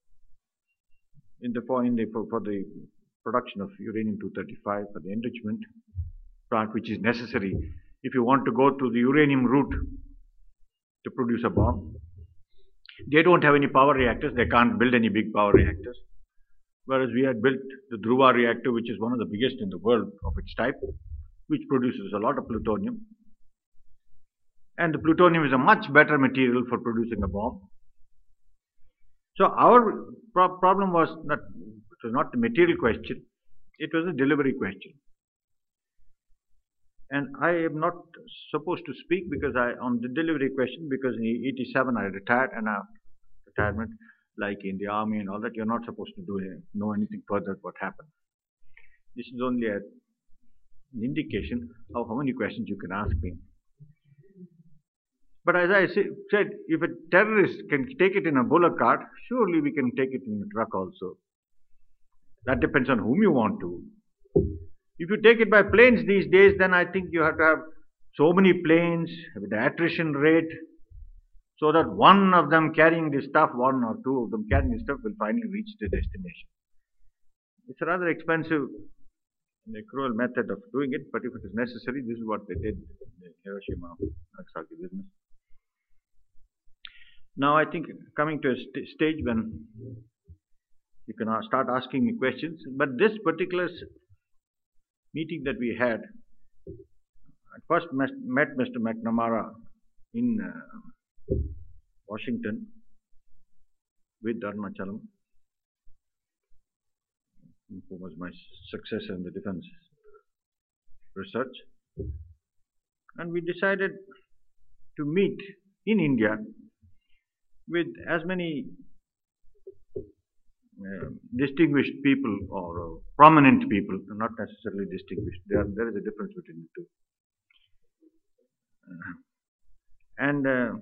for the production of uranium-235 for the enrichment plant, which is necessary if you want to go to the uranium route to produce a bomb. They don't have any power reactors. They can't build any big power reactors. Whereas we had built the Dhruva reactor, which is one of the biggest in the world of its type, which produces a lot of plutonium. And the plutonium is a much better material for producing a bomb. So our problem was that it was not the material question, it was a delivery question. And I am not supposed to speak on the delivery question, because in 87 I retired, and after retirement, like in the army and all that, you're not supposed to know anything further what happened. This is only an indication of how many questions you can ask me. But as I said, if a terrorist can take it in a bullock cart, surely we can take it in a truck also. That depends on whom you want to. If you take it by planes these days, then I think you have to have so many planes with the attrition rate, so that one of them carrying the stuff, one or two of them carrying the stuff, will finally reach the destination. It's a rather expensive and a cruel method of doing it, but if it is necessary, this is what they did in the Hiroshima Nagasaki business. Now I think coming to a stage when you can start asking me questions, but this particular meeting that we had, I first met Mr. McNamara in Washington with Arunachalam, who was my successor in the defense research, and we decided to meet in India with as many distinguished people or prominent people, not necessarily distinguished. There is a difference between the two. And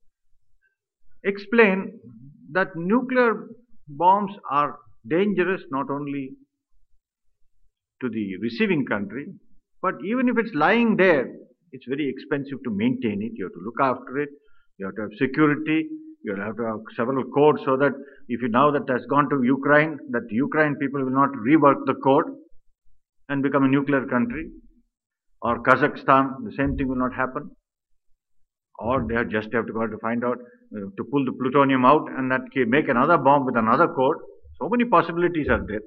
explain that nuclear bombs are dangerous not only to the receiving country, but even if it's lying there, it's very expensive to maintain it. You have to look after it. You have to have security. You have to have several codes, so that if you now that has gone to Ukraine, that the Ukraine people will not rework the code and become a nuclear country, or Kazakhstan, the same thing will not happen. Or they just have to go to find out to pull the plutonium out and that make another bomb with another code. So many possibilities are there.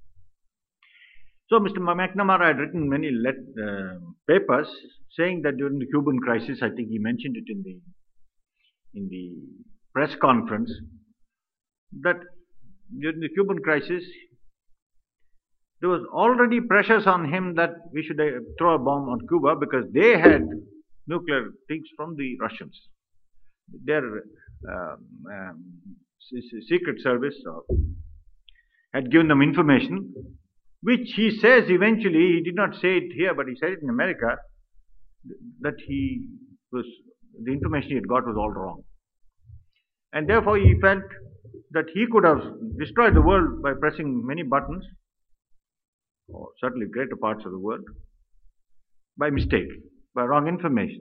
So Mr. McNamara had written many papers saying that during the Cuban crisis, I think he mentioned it in the press conference, that during the Cuban crisis there was already pressures on him that we should throw a bomb on Cuba, because they had nuclear things from the Russians. Their secret service had given them information, which he says eventually, he did not say it here, but he said it in America, that the information he had got was all wrong. And therefore he felt that he could have destroyed the world by pressing many buttons, or certainly greater parts of the world, by mistake, by wrong information.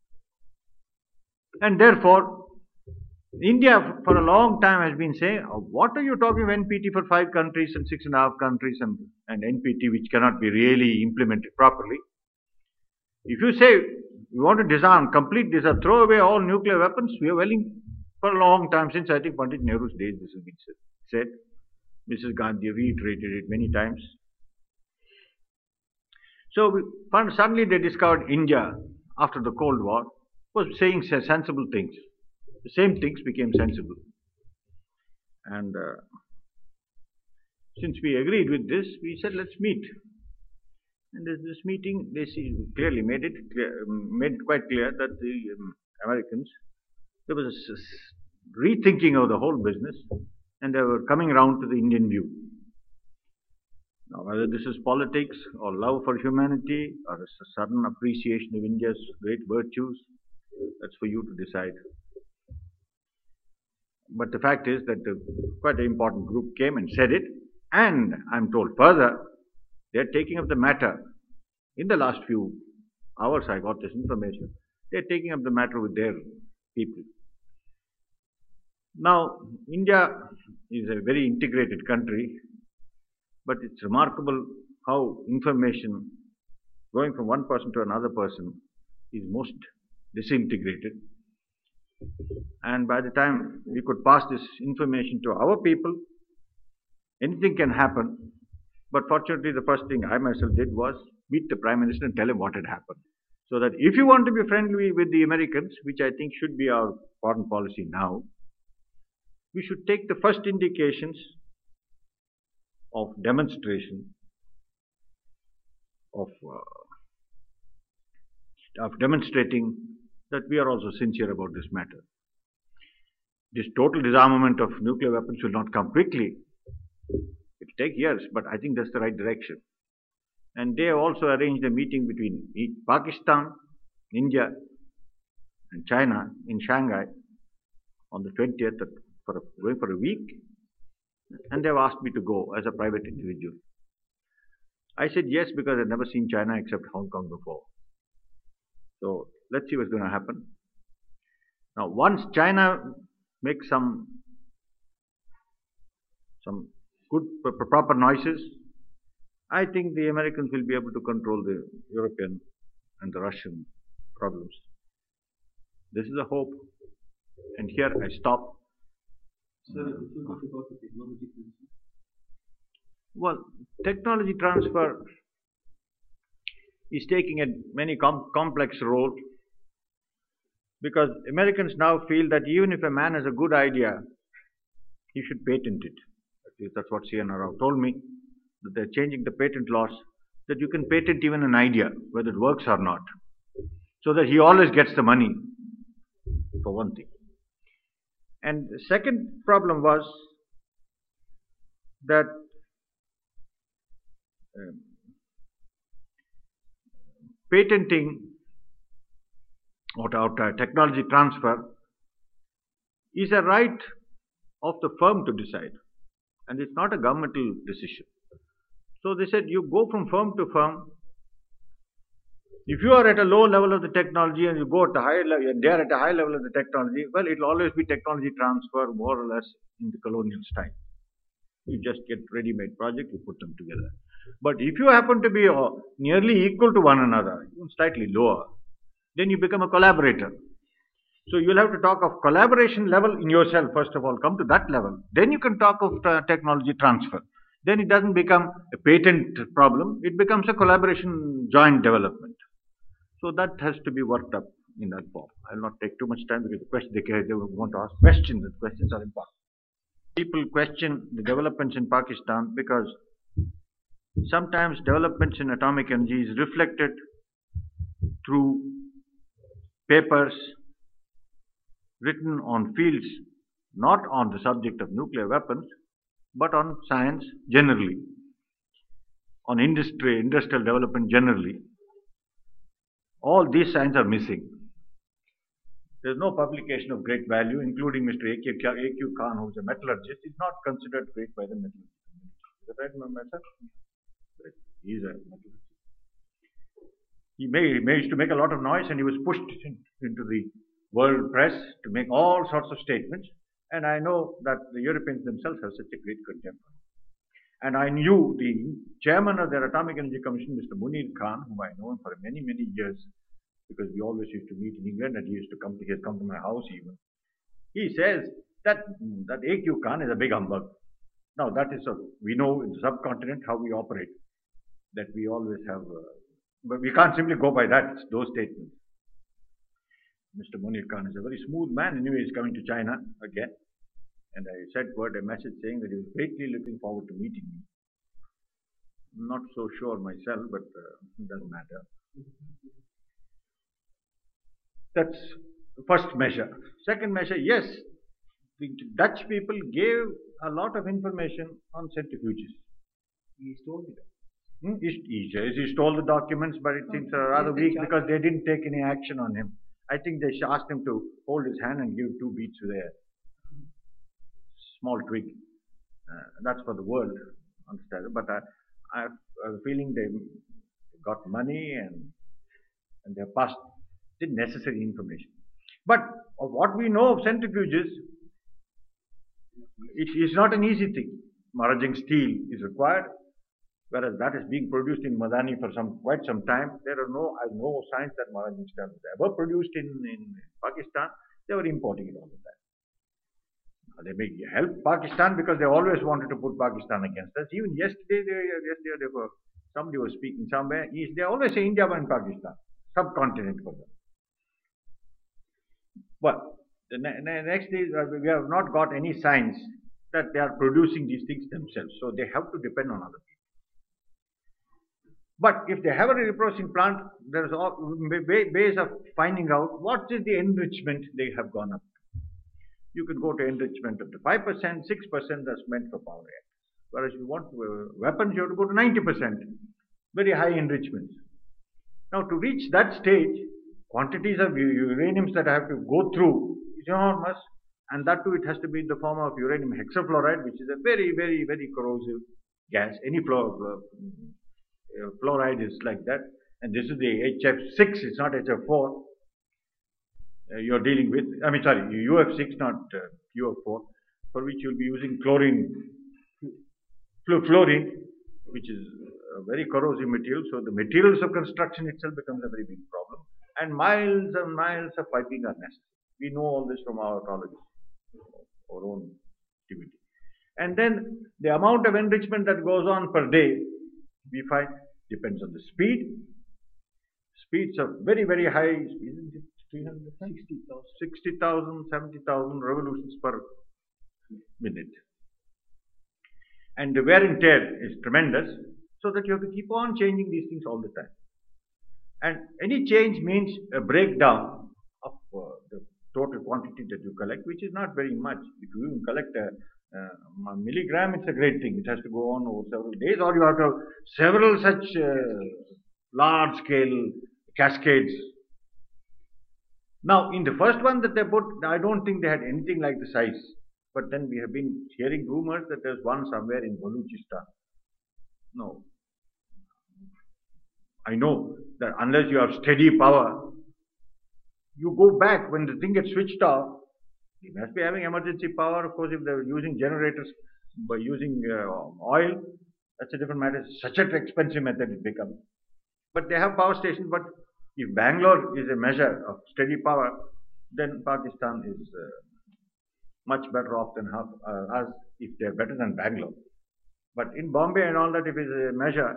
And therefore, India for a long time has been saying, what are you talking of NPT for 5 countries and 6.5 countries and NPT which cannot be really implemented properly? If you say you want to disarm, complete disarm, throw away all nuclear weapons, we are willing for a long time, since I think Pandit Nehru's days this has been said. Mrs. Gandhi reiterated it many times. So suddenly they discovered India after the Cold War was saying sensible things. The same things became sensible. And since we agreed with this, we said, let's meet. And this meeting, they clearly made it quite clear that the Americans, there was a rethinking of the whole business, and they were coming around to the Indian view. Now, whether this is politics or love for humanity or a sudden appreciation of India's great virtues, that's for you to decide. But the fact is that quite an important group came and said it, and I'm told further, they're taking up the matter. In the last few hours, I got this information. They're taking up the matter with their people. Now, India is a very integrated country, but it's remarkable how information going from one person to another person is most disintegrated. And by the time we could pass this information to our people, anything can happen. But fortunately, the first thing I myself did was meet the Prime Minister and tell him what had happened. So that if you want to be friendly with the Americans, which I think should be our foreign policy now, we should take the first indications of demonstration, of demonstrating that we are also sincere about this matter. This total disarmament of nuclear weapons will not come quickly. It will take years, but I think that's the right direction. And they have also arranged a meeting between Pakistan, India, and China in Shanghai on the 20th, going for a week. And they have asked me to go as a private individual. I said yes because I've never seen China except Hong Kong before. So let's see what's going to happen. Now, once China makes some good proper noises, I think the Americans will be able to control the European and the Russian problems. This is a hope. And here I stop. Sir, this is not about the technology transfer. Well, technology transfer is taking a very complex role because Americans now feel that even if a man has a good idea, he should patent it. At least that's what C.N.R. Rao told me, that they're changing the patent laws, that you can patent even an idea, whether it works or not, so that he always gets the money, for one thing. And the second problem was that patenting or technology transfer is a right of the firm to decide, and it's not a governmental decision. So they said you go from firm to firm. If you are at a low level of the technology and you go at a higher level, and they are at a high level of the technology, well, it will always be technology transfer more or less in the colonial style. You just get ready-made project, you put them together. But if you happen to be nearly equal to one another, even slightly lower, then you become a collaborator. So you'll have to talk of collaboration level in yourself, first of all, come to that level. Then you can talk of technology transfer. Then it doesn't become a patent problem, it becomes a collaboration joint development. So that has to be worked up in that form. I will not take too much time because they want to ask questions, and questions are important. People question the developments in Pakistan because sometimes developments in atomic energy is reflected through papers written on fields not on the subject of nuclear weapons, but on science generally, on industrial development generally. All these signs are missing. There is no publication of great value, including Mr. A.Q. Khan, who is a metallurgist, is not considered great by the metallurgist community. Is that right, Mr. He is a metallurgist. He managed to make a lot of noise, and he was pushed into the world press to make all sorts of statements. And I know that the Europeans themselves have such a great contempt for him. And I knew the chairman of their Atomic Energy Commission, Mr. Munir Khan, whom I know for many, many years, because we always used to meet in England, and he used to come to my house even. He says that A.Q. Khan is a big humbug. Now that is, we know in the subcontinent how we operate, that we always have, but we can't simply go by that, those statements. Mr. Munir Khan is a very smooth man. Anyway, he's coming to China again. And I sent word a message saying that he was greatly looking forward to meeting me. I'm not so sure myself, but it doesn't matter. That's the first measure. Second measure, yes, the Dutch people gave a lot of information on centrifuges. He told it. He says he stole the documents, but it seems rather weak because they didn't take any action on him. I think they asked him to hold his hand and give 2 beats with a small twig. That's for the world, understand? But I have a feeling they got money and they passed the necessary information. But what we know of centrifuges, it is not an easy thing. Maraging steel is required, whereas that is being produced in Madani for quite some time. There are no signs that Maraging steel was ever produced in Pakistan. They were importing it all the time. They may help Pakistan because they always wanted to put Pakistan against us. Even yesterday, somebody was speaking somewhere. They always say India and Pakistan, subcontinent for them. But the next is we have not got any signs that they are producing these things themselves. So they have to depend on other people. But if they have a reprocessing plant, there is ways of finding out what is the enrichment they have gone up to. You can go to enrichment up to 5%, 6%, that's meant for power reactors. Whereas if you want weapons, you have to go to 90%, very high enrichments. Now to reach that stage, quantities of uraniums that I have to go through is enormous, and that too it has to be in the form of uranium hexafluoride, which is a very, very, very corrosive gas. Any fluoride is like that, and this is the HF6, it's not HF4. You're dealing with, UF6, not UF4, for which you'll be using fluorine, which is a very corrosive material. So the materials of construction itself becomes a very big problem. And miles and miles of piping are necessary. We know all this from our college, our own activity. And then the amount of enrichment that goes on per day, we find, depends on the speed. Speeds are very, very high, isn't it? 60,000, 70,000 revolutions per minute. And the wear and tear is tremendous, so that you have to keep on changing these things all the time. And any change means a breakdown of the total quantity that you collect, which is not very much. If you even collect a milligram, it's a great thing. It has to go on over several days, or you have to have several such large-scale cascades. Now, in the first one that they put, I don't think they had anything like the size. But then we have been hearing rumors that there's one somewhere in Balochistan. No. I know that unless you have steady power, you go back when the thing gets switched off. You must be having emergency power. Of course, if they're using generators by using oil, that's a different matter. It's such an expensive method it becomes. But they have power stations. But if Bangalore is a measure of steady power, then Pakistan is much better off than us if they're better than Bangalore. But in Bombay and all that, if it's a measure,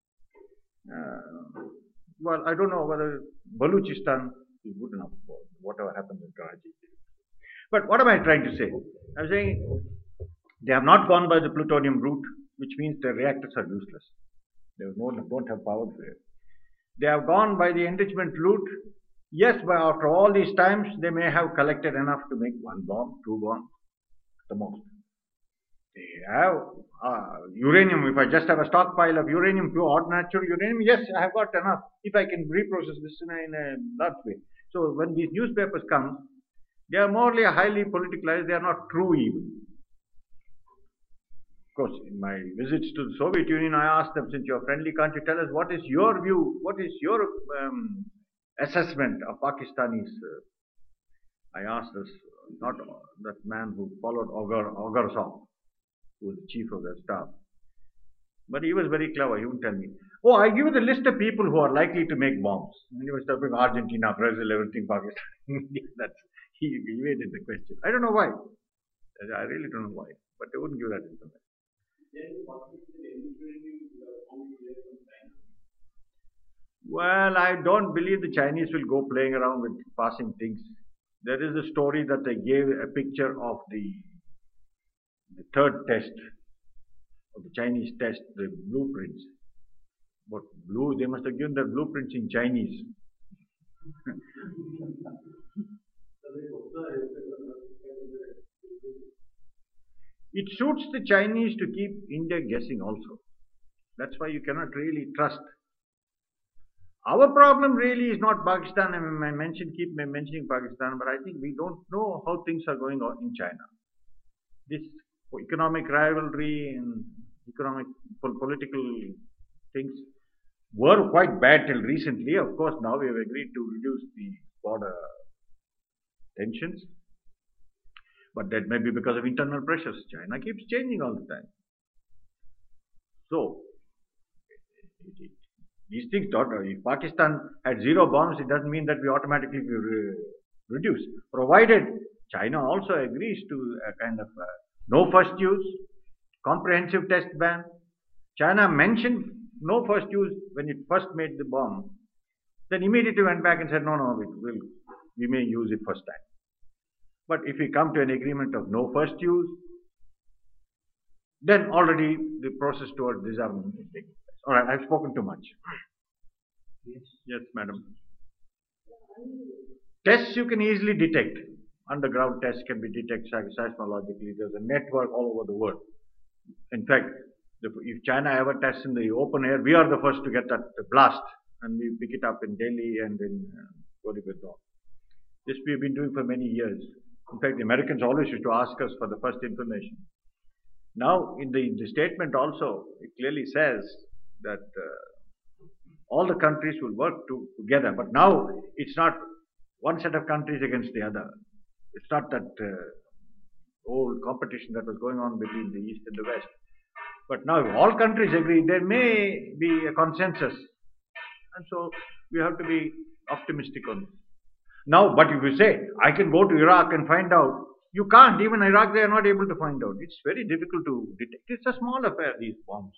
well, I don't know whether Balochistan is good enough for whatever happens in Karachi. But what am I trying to say? I'm saying they have not gone by the plutonium route, which means the reactors are useless. They don't have power for it. They have gone by the enrichment route. Yes, but after all these times, they may have collected enough to make 1 bomb, 2 bombs, at the most. They have uranium. If I just have a stockpile of uranium, pure natural uranium, yes, I have got enough. If I can reprocess this in a large way. So when these newspapers come, they are morally highly politicalized. They are not true even. Of course, in my visits to the Soviet Union, I asked them, since you're friendly, can't you tell us what is your view, what is your assessment of Pakistanis? I asked this, not that man who followed Ogarzov, who was the chief of their staff. But he was very clever, he wouldn't tell me. Oh, I give you the list of people who are likely to make bombs. And he was talking Argentina, Brazil, everything, Pakistan. He evaded the question. I don't know why. I really don't know why. But they wouldn't give that information. Well, I don't believe the Chinese will go playing around with passing things. There is a story that they gave a picture of the third test of the Chinese test, the blueprints. But they must have given the blueprints in Chinese. It suits the Chinese to keep India guessing also. That's why you cannot really trust. Our problem really is not Pakistan. Keep mentioning Pakistan, but I think we don't know how things are going on in China. This economic rivalry and economic political things were quite bad till recently. Of course, now we have agreed to reduce the border tensions, but that may be because of internal pressures. China keeps changing all the time. So, these things if Pakistan had 0 bombs, it doesn't mean that we automatically reduce, provided China also agrees to a kind of no first use, comprehensive test ban. China mentioned no first use when it first made the bomb, then immediately went back and said, no, we may use it first time. But if we come to an agreement of no first use, then already the process towards disarmament is taking place. All right, I've spoken too much. Yes, madam. Tests you can easily detect. Underground tests can be detected seismologically. There's a network all over the world. In fact, if China ever tests in the open air, we are the first to get that blast, and we pick it up in Delhi and in Golibador. This we have been doing for many years. In fact, the Americans always used to ask us for the first information. Now, in the statement also, it clearly says that all the countries will work together. But now, it's not one set of countries against the other. It's not that old competition that was going on between the East and the West. But now, if all countries agree, there may be a consensus. And so, we have to be optimistic on this. Now, but if you say, I can go to Iraq and find out, you can't. Even Iraq, they are not able to find out. It's very difficult to detect. It's a small affair, these bombs.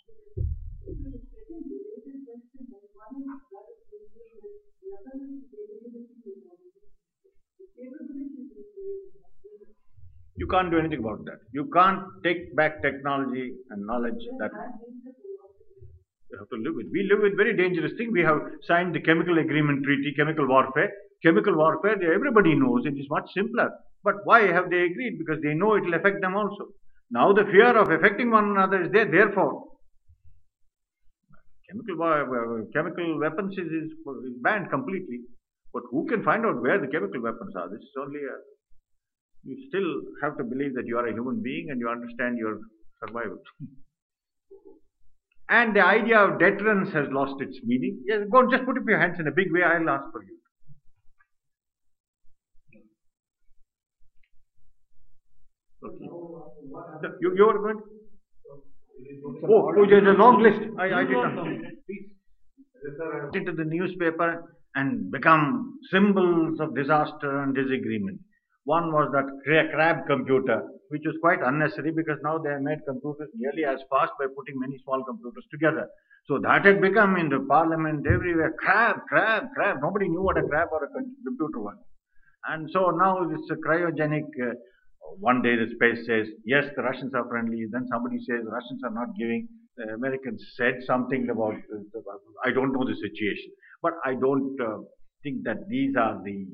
You can't do anything about that. You can't take back technology and knowledge that you have to live with. We live with very dangerous things. We have signed the Chemical Agreement Treaty, chemical warfare. Chemical warfare, everybody knows it is much simpler. But why have they agreed? Because they know it will affect them also. Now the fear of affecting one another is there, therefore. Chemical weapons is banned completely. But who can find out where the chemical weapons are? This is only you still have to believe that you are a human being and you understand your survival. And the idea of deterrence has lost its meaning. Yes, go and just put up your hands in a big way, I'll ask for you. Okay. You are good? Oh, there's a long list. I did not. Into the newspaper and become symbols of disaster and disagreement. One was that crab computer, which was quite unnecessary because now they have made computers nearly as fast by putting many small computers together. So that had become in the parliament everywhere, crab. Nobody knew what a crab or a computer was. And so now it's a cryogenic. One day the space says, yes, the Russians are friendly. Then somebody says, the Russians are not giving. The Americans said something about, I don't know the situation. But I don't think that these are the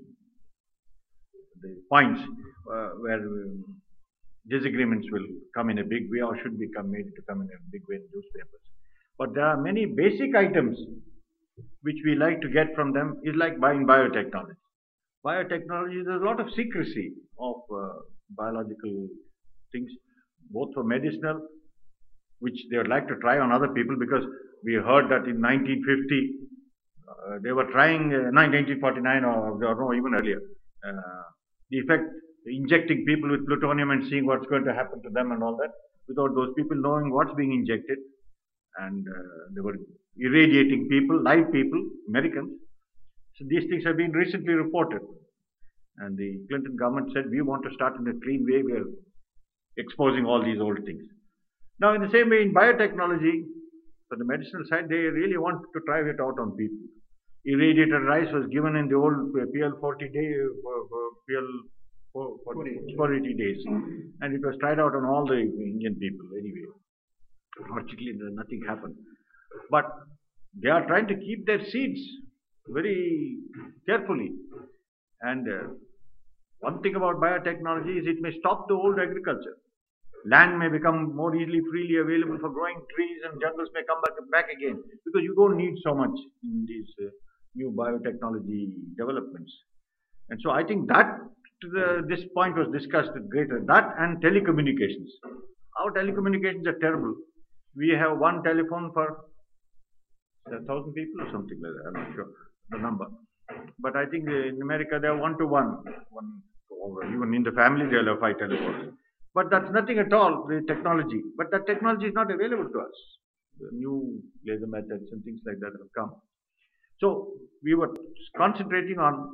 points where disagreements will come in a big way or should become made to come in a big way in newspapers. But there are many basic items which we like to get from them is like buying biotechnology. Biotechnology, there's a lot of secrecy of biological things, both for medicinal, which they would like to try on other people because we heard that in 1950 they were trying, 1949 or no, even earlier, the effect, injecting people with plutonium and seeing what's going to happen to them and all that, without those people knowing what's being injected. And they were irradiating people, live people, Americans. So these things have been recently reported. And the Clinton government said, we want to start in a clean way, we are exposing all these old things. Now, in the same way, in biotechnology, for the medicinal side, they really want to try it out on people. Irradiated rice was given in the old PL 40 day, PL 480 days, and it was tried out on all the Indian people anyway. Unfortunately, nothing happened. But they are trying to keep their seeds very carefully. And one thing about biotechnology is it may stop the old agriculture. Land may become more easily, freely available for growing trees, and jungles may come back again, because you don't need so much in these new biotechnology developments. And so I think that this point was discussed greater. That and telecommunications. Our telecommunications are terrible. We have one telephone for 1,000 people or something like that. I'm not sure the number. But I think in America they are 1 to 1. Even in the family they'll have 5 telephones. But that's nothing at all, the technology. But that technology is not available to us. The new laser methods and things like that have come. So we were concentrating on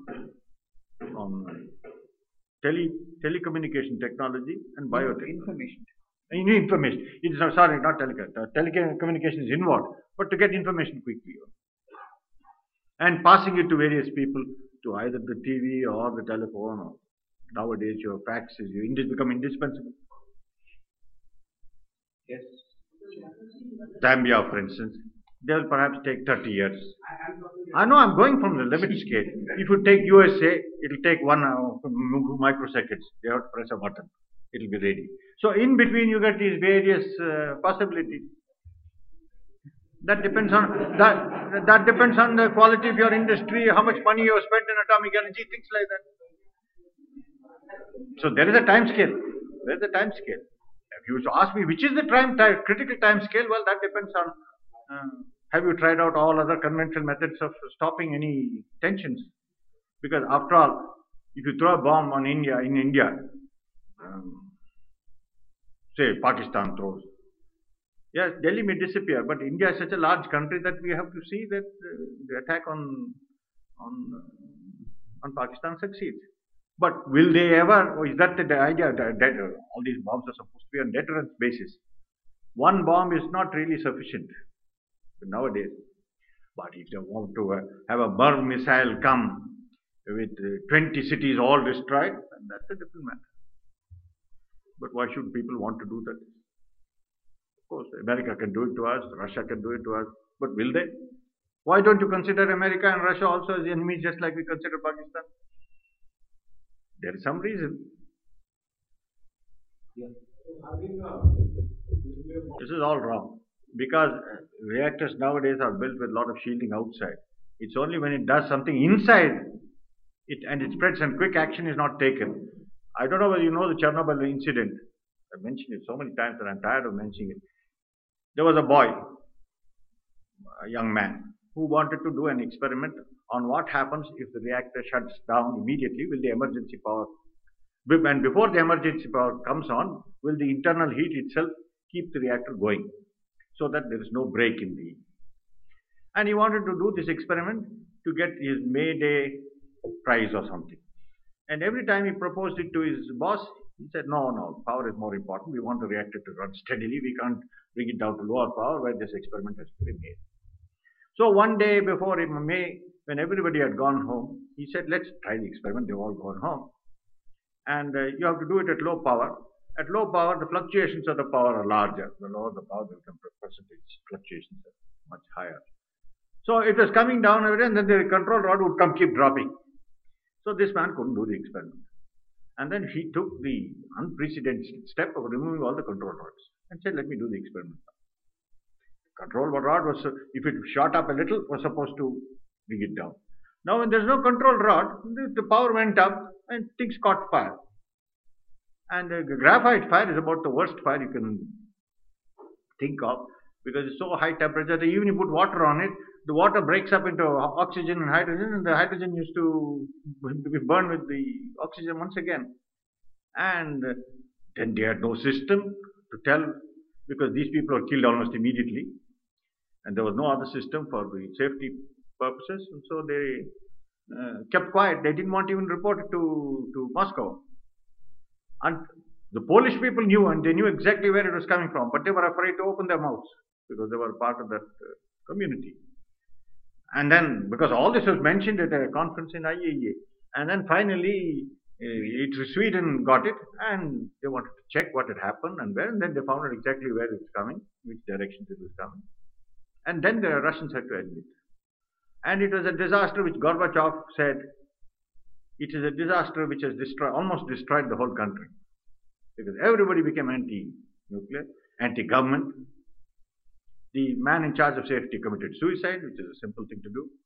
telecommunication technology and biotechnology. Information. It is not telecommunication. Telecommunication is inward, but to get information quickly. And passing it to various people, to either the TV or the telephone, or nowadays your faxes, become indispensable. Yes. Zambia, for instance, they will perhaps take 30 years. I know I'm going from the limit scale. If you take USA, it will take 1 microseconds. They have to press a button. It will be ready. So in between you get these various possibilities. That depends on that depends on the quality of your industry, how much money you have spent in atomic energy, things like that. So there is a time scale. There is a time scale. If you ask me which is the critical time scale, well, that depends on have you tried out all other conventional methods of stopping any tensions? Because after all, if you throw a bomb on India, say Pakistan throws, yes, Delhi may disappear, but India is such a large country that we have to see that the attack on Pakistan succeeds. But will they ever, or is that the idea that all these bombs are supposed to be on deterrence basis? One bomb is not really sufficient nowadays. But if they want to have a Burn missile come with 20 cities all destroyed, then that's a different matter. But why should people want to do that? Of course, America can do it to us, Russia can do it to us, but will they? Why don't you consider America and Russia also as enemies just like we consider Pakistan? There is some reason. Yeah. This is all wrong, because reactors nowadays are built with a lot of shielding outside. It's only when it does something inside it and it spreads and quick action is not taken. I don't know whether you know the Chernobyl incident. I've mentioned it so many times that I'm tired of mentioning it. There was a boy, a young man, who wanted to do an experiment on what happens if the reactor shuts down immediately. Will the emergency power, and before the emergency power comes on, will the internal heat itself keep the reactor going so that there is no break in the. And he wanted to do this experiment to get his May Day prize or something. And every time he proposed it to his boss, he said, no, power is more important. We want the reactor to run steadily. We can't bring it down to lower power where this experiment has to be made. So one day before in May, when everybody had gone home, he said, let's try the experiment. They've all gone home. And you have to do it at low power. At low power, the fluctuations of the power are larger. The lower the power, the percentage fluctuations are much higher. So it was coming down every day, and then the control rod would keep dropping. So this man couldn't do the experiment. And then he took the unprecedented step of removing all the control rods and said, let me do the experiment. Control rod was, if it shot up a little, was supposed to bring it down. Now when there's no control rod, the power went up and things caught fire. And graphite fire is about the worst fire you can think of, because it's so high temperature that even if you put water on it, the water breaks up into oxygen and hydrogen, and the hydrogen used to be burned with the oxygen once again. And then they had no system to tell, because these people were killed almost immediately, and there was no other system for the safety purposes, and so they kept quiet. They didn't want to even report it to Moscow. And The Polish people knew, and they knew exactly where it was coming from, but they were afraid to open their mouths because they were part of that community. And then, because all this was mentioned at a conference in IAEA, and then finally, Sweden got it, and they wanted to check what had happened and where, and then they found out exactly where it was coming, which direction it was coming. And then the Russians had to admit. And it was a disaster which Gorbachev said, it is a disaster which has almost destroyed the whole country. Because everybody became anti-nuclear, anti-government. The man in charge of safety committed suicide, which is a simple thing to do.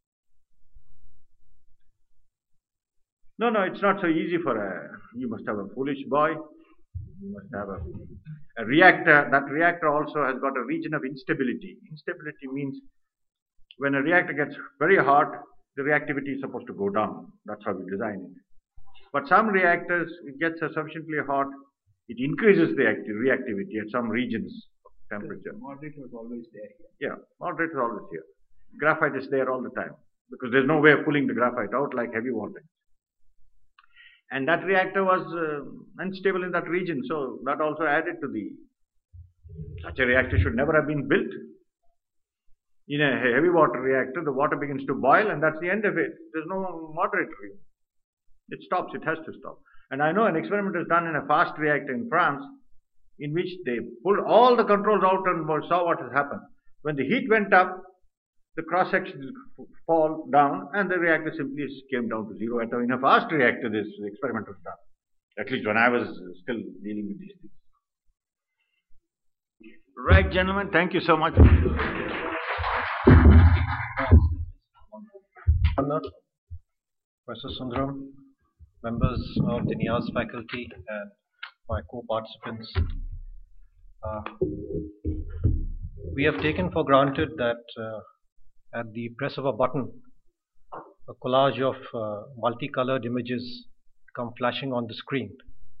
No, it's not so easy you must have a foolish boy, you must have a reactor. That reactor also has got a region of instability. Instability means when a reactor gets very hot, the reactivity is supposed to go down. That's how we design it. But some reactors, it gets sufficiently hot, it increases the reactivity at some regions of temperature. The moderator was always there here. Yeah, moderator is always here. Graphite is there all the time because there's no way of pulling the graphite out like heavy water. And that reactor was unstable in that region, so that also added to such a reactor should never have been built. In a heavy water reactor, the water begins to boil and that's the end of it. There's no moderator. It stops, it has to stop. And I know an experiment was done in a fast reactor in France in which they pulled all the controls out and saw what has happened. When the heat went up, the cross sections fall down and the reactor simply came down to zero. In a fast reactor, this experiment was done. At least when I was still dealing with these things. Right, gentlemen, thank you so much. Professor Sundaram, members of the NIAS faculty and my co-participants. We have taken for granted that at the press of a button, a collage of multicolored images come flashing on the screen.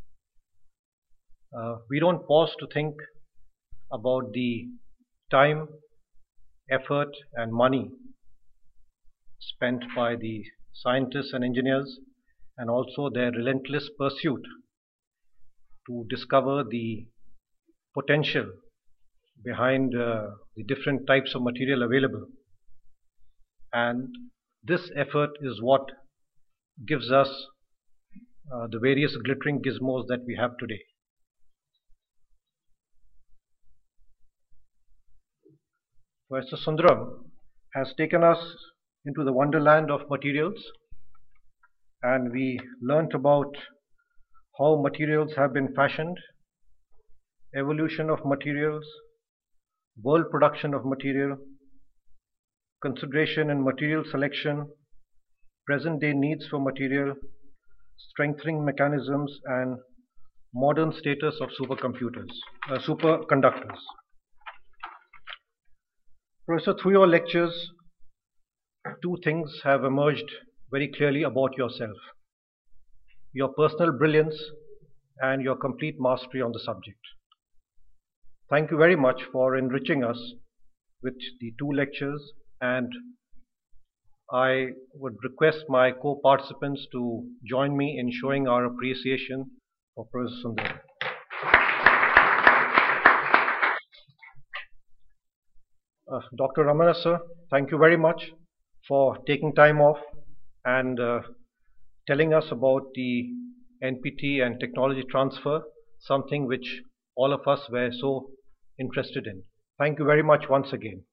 We don't pause to think about the time, effort and money spent by the scientists and engineers, and also their relentless pursuit to discover the potential behind the different types of material available. And this effort is what gives us the various glittering gizmos that we have today. Professor Sundaram has taken us into the wonderland of materials, and we learnt about how materials have been fashioned, evolution of materials, world production of material, consideration in material selection, present day needs for material, strengthening mechanisms and modern status of superconductors. Professor, through your lectures, two things have emerged very clearly about yourself: your personal brilliance and your complete mastery on the subject. Thank you very much for enriching us with the two lectures, and I would request my co-participants to join me in showing our appreciation for Professor Sundaram. Dr. Ramana sir, thank you very much for taking time off and telling us about the NPT and technology transfer, something which all of us were so interested in. Thank you very much once again.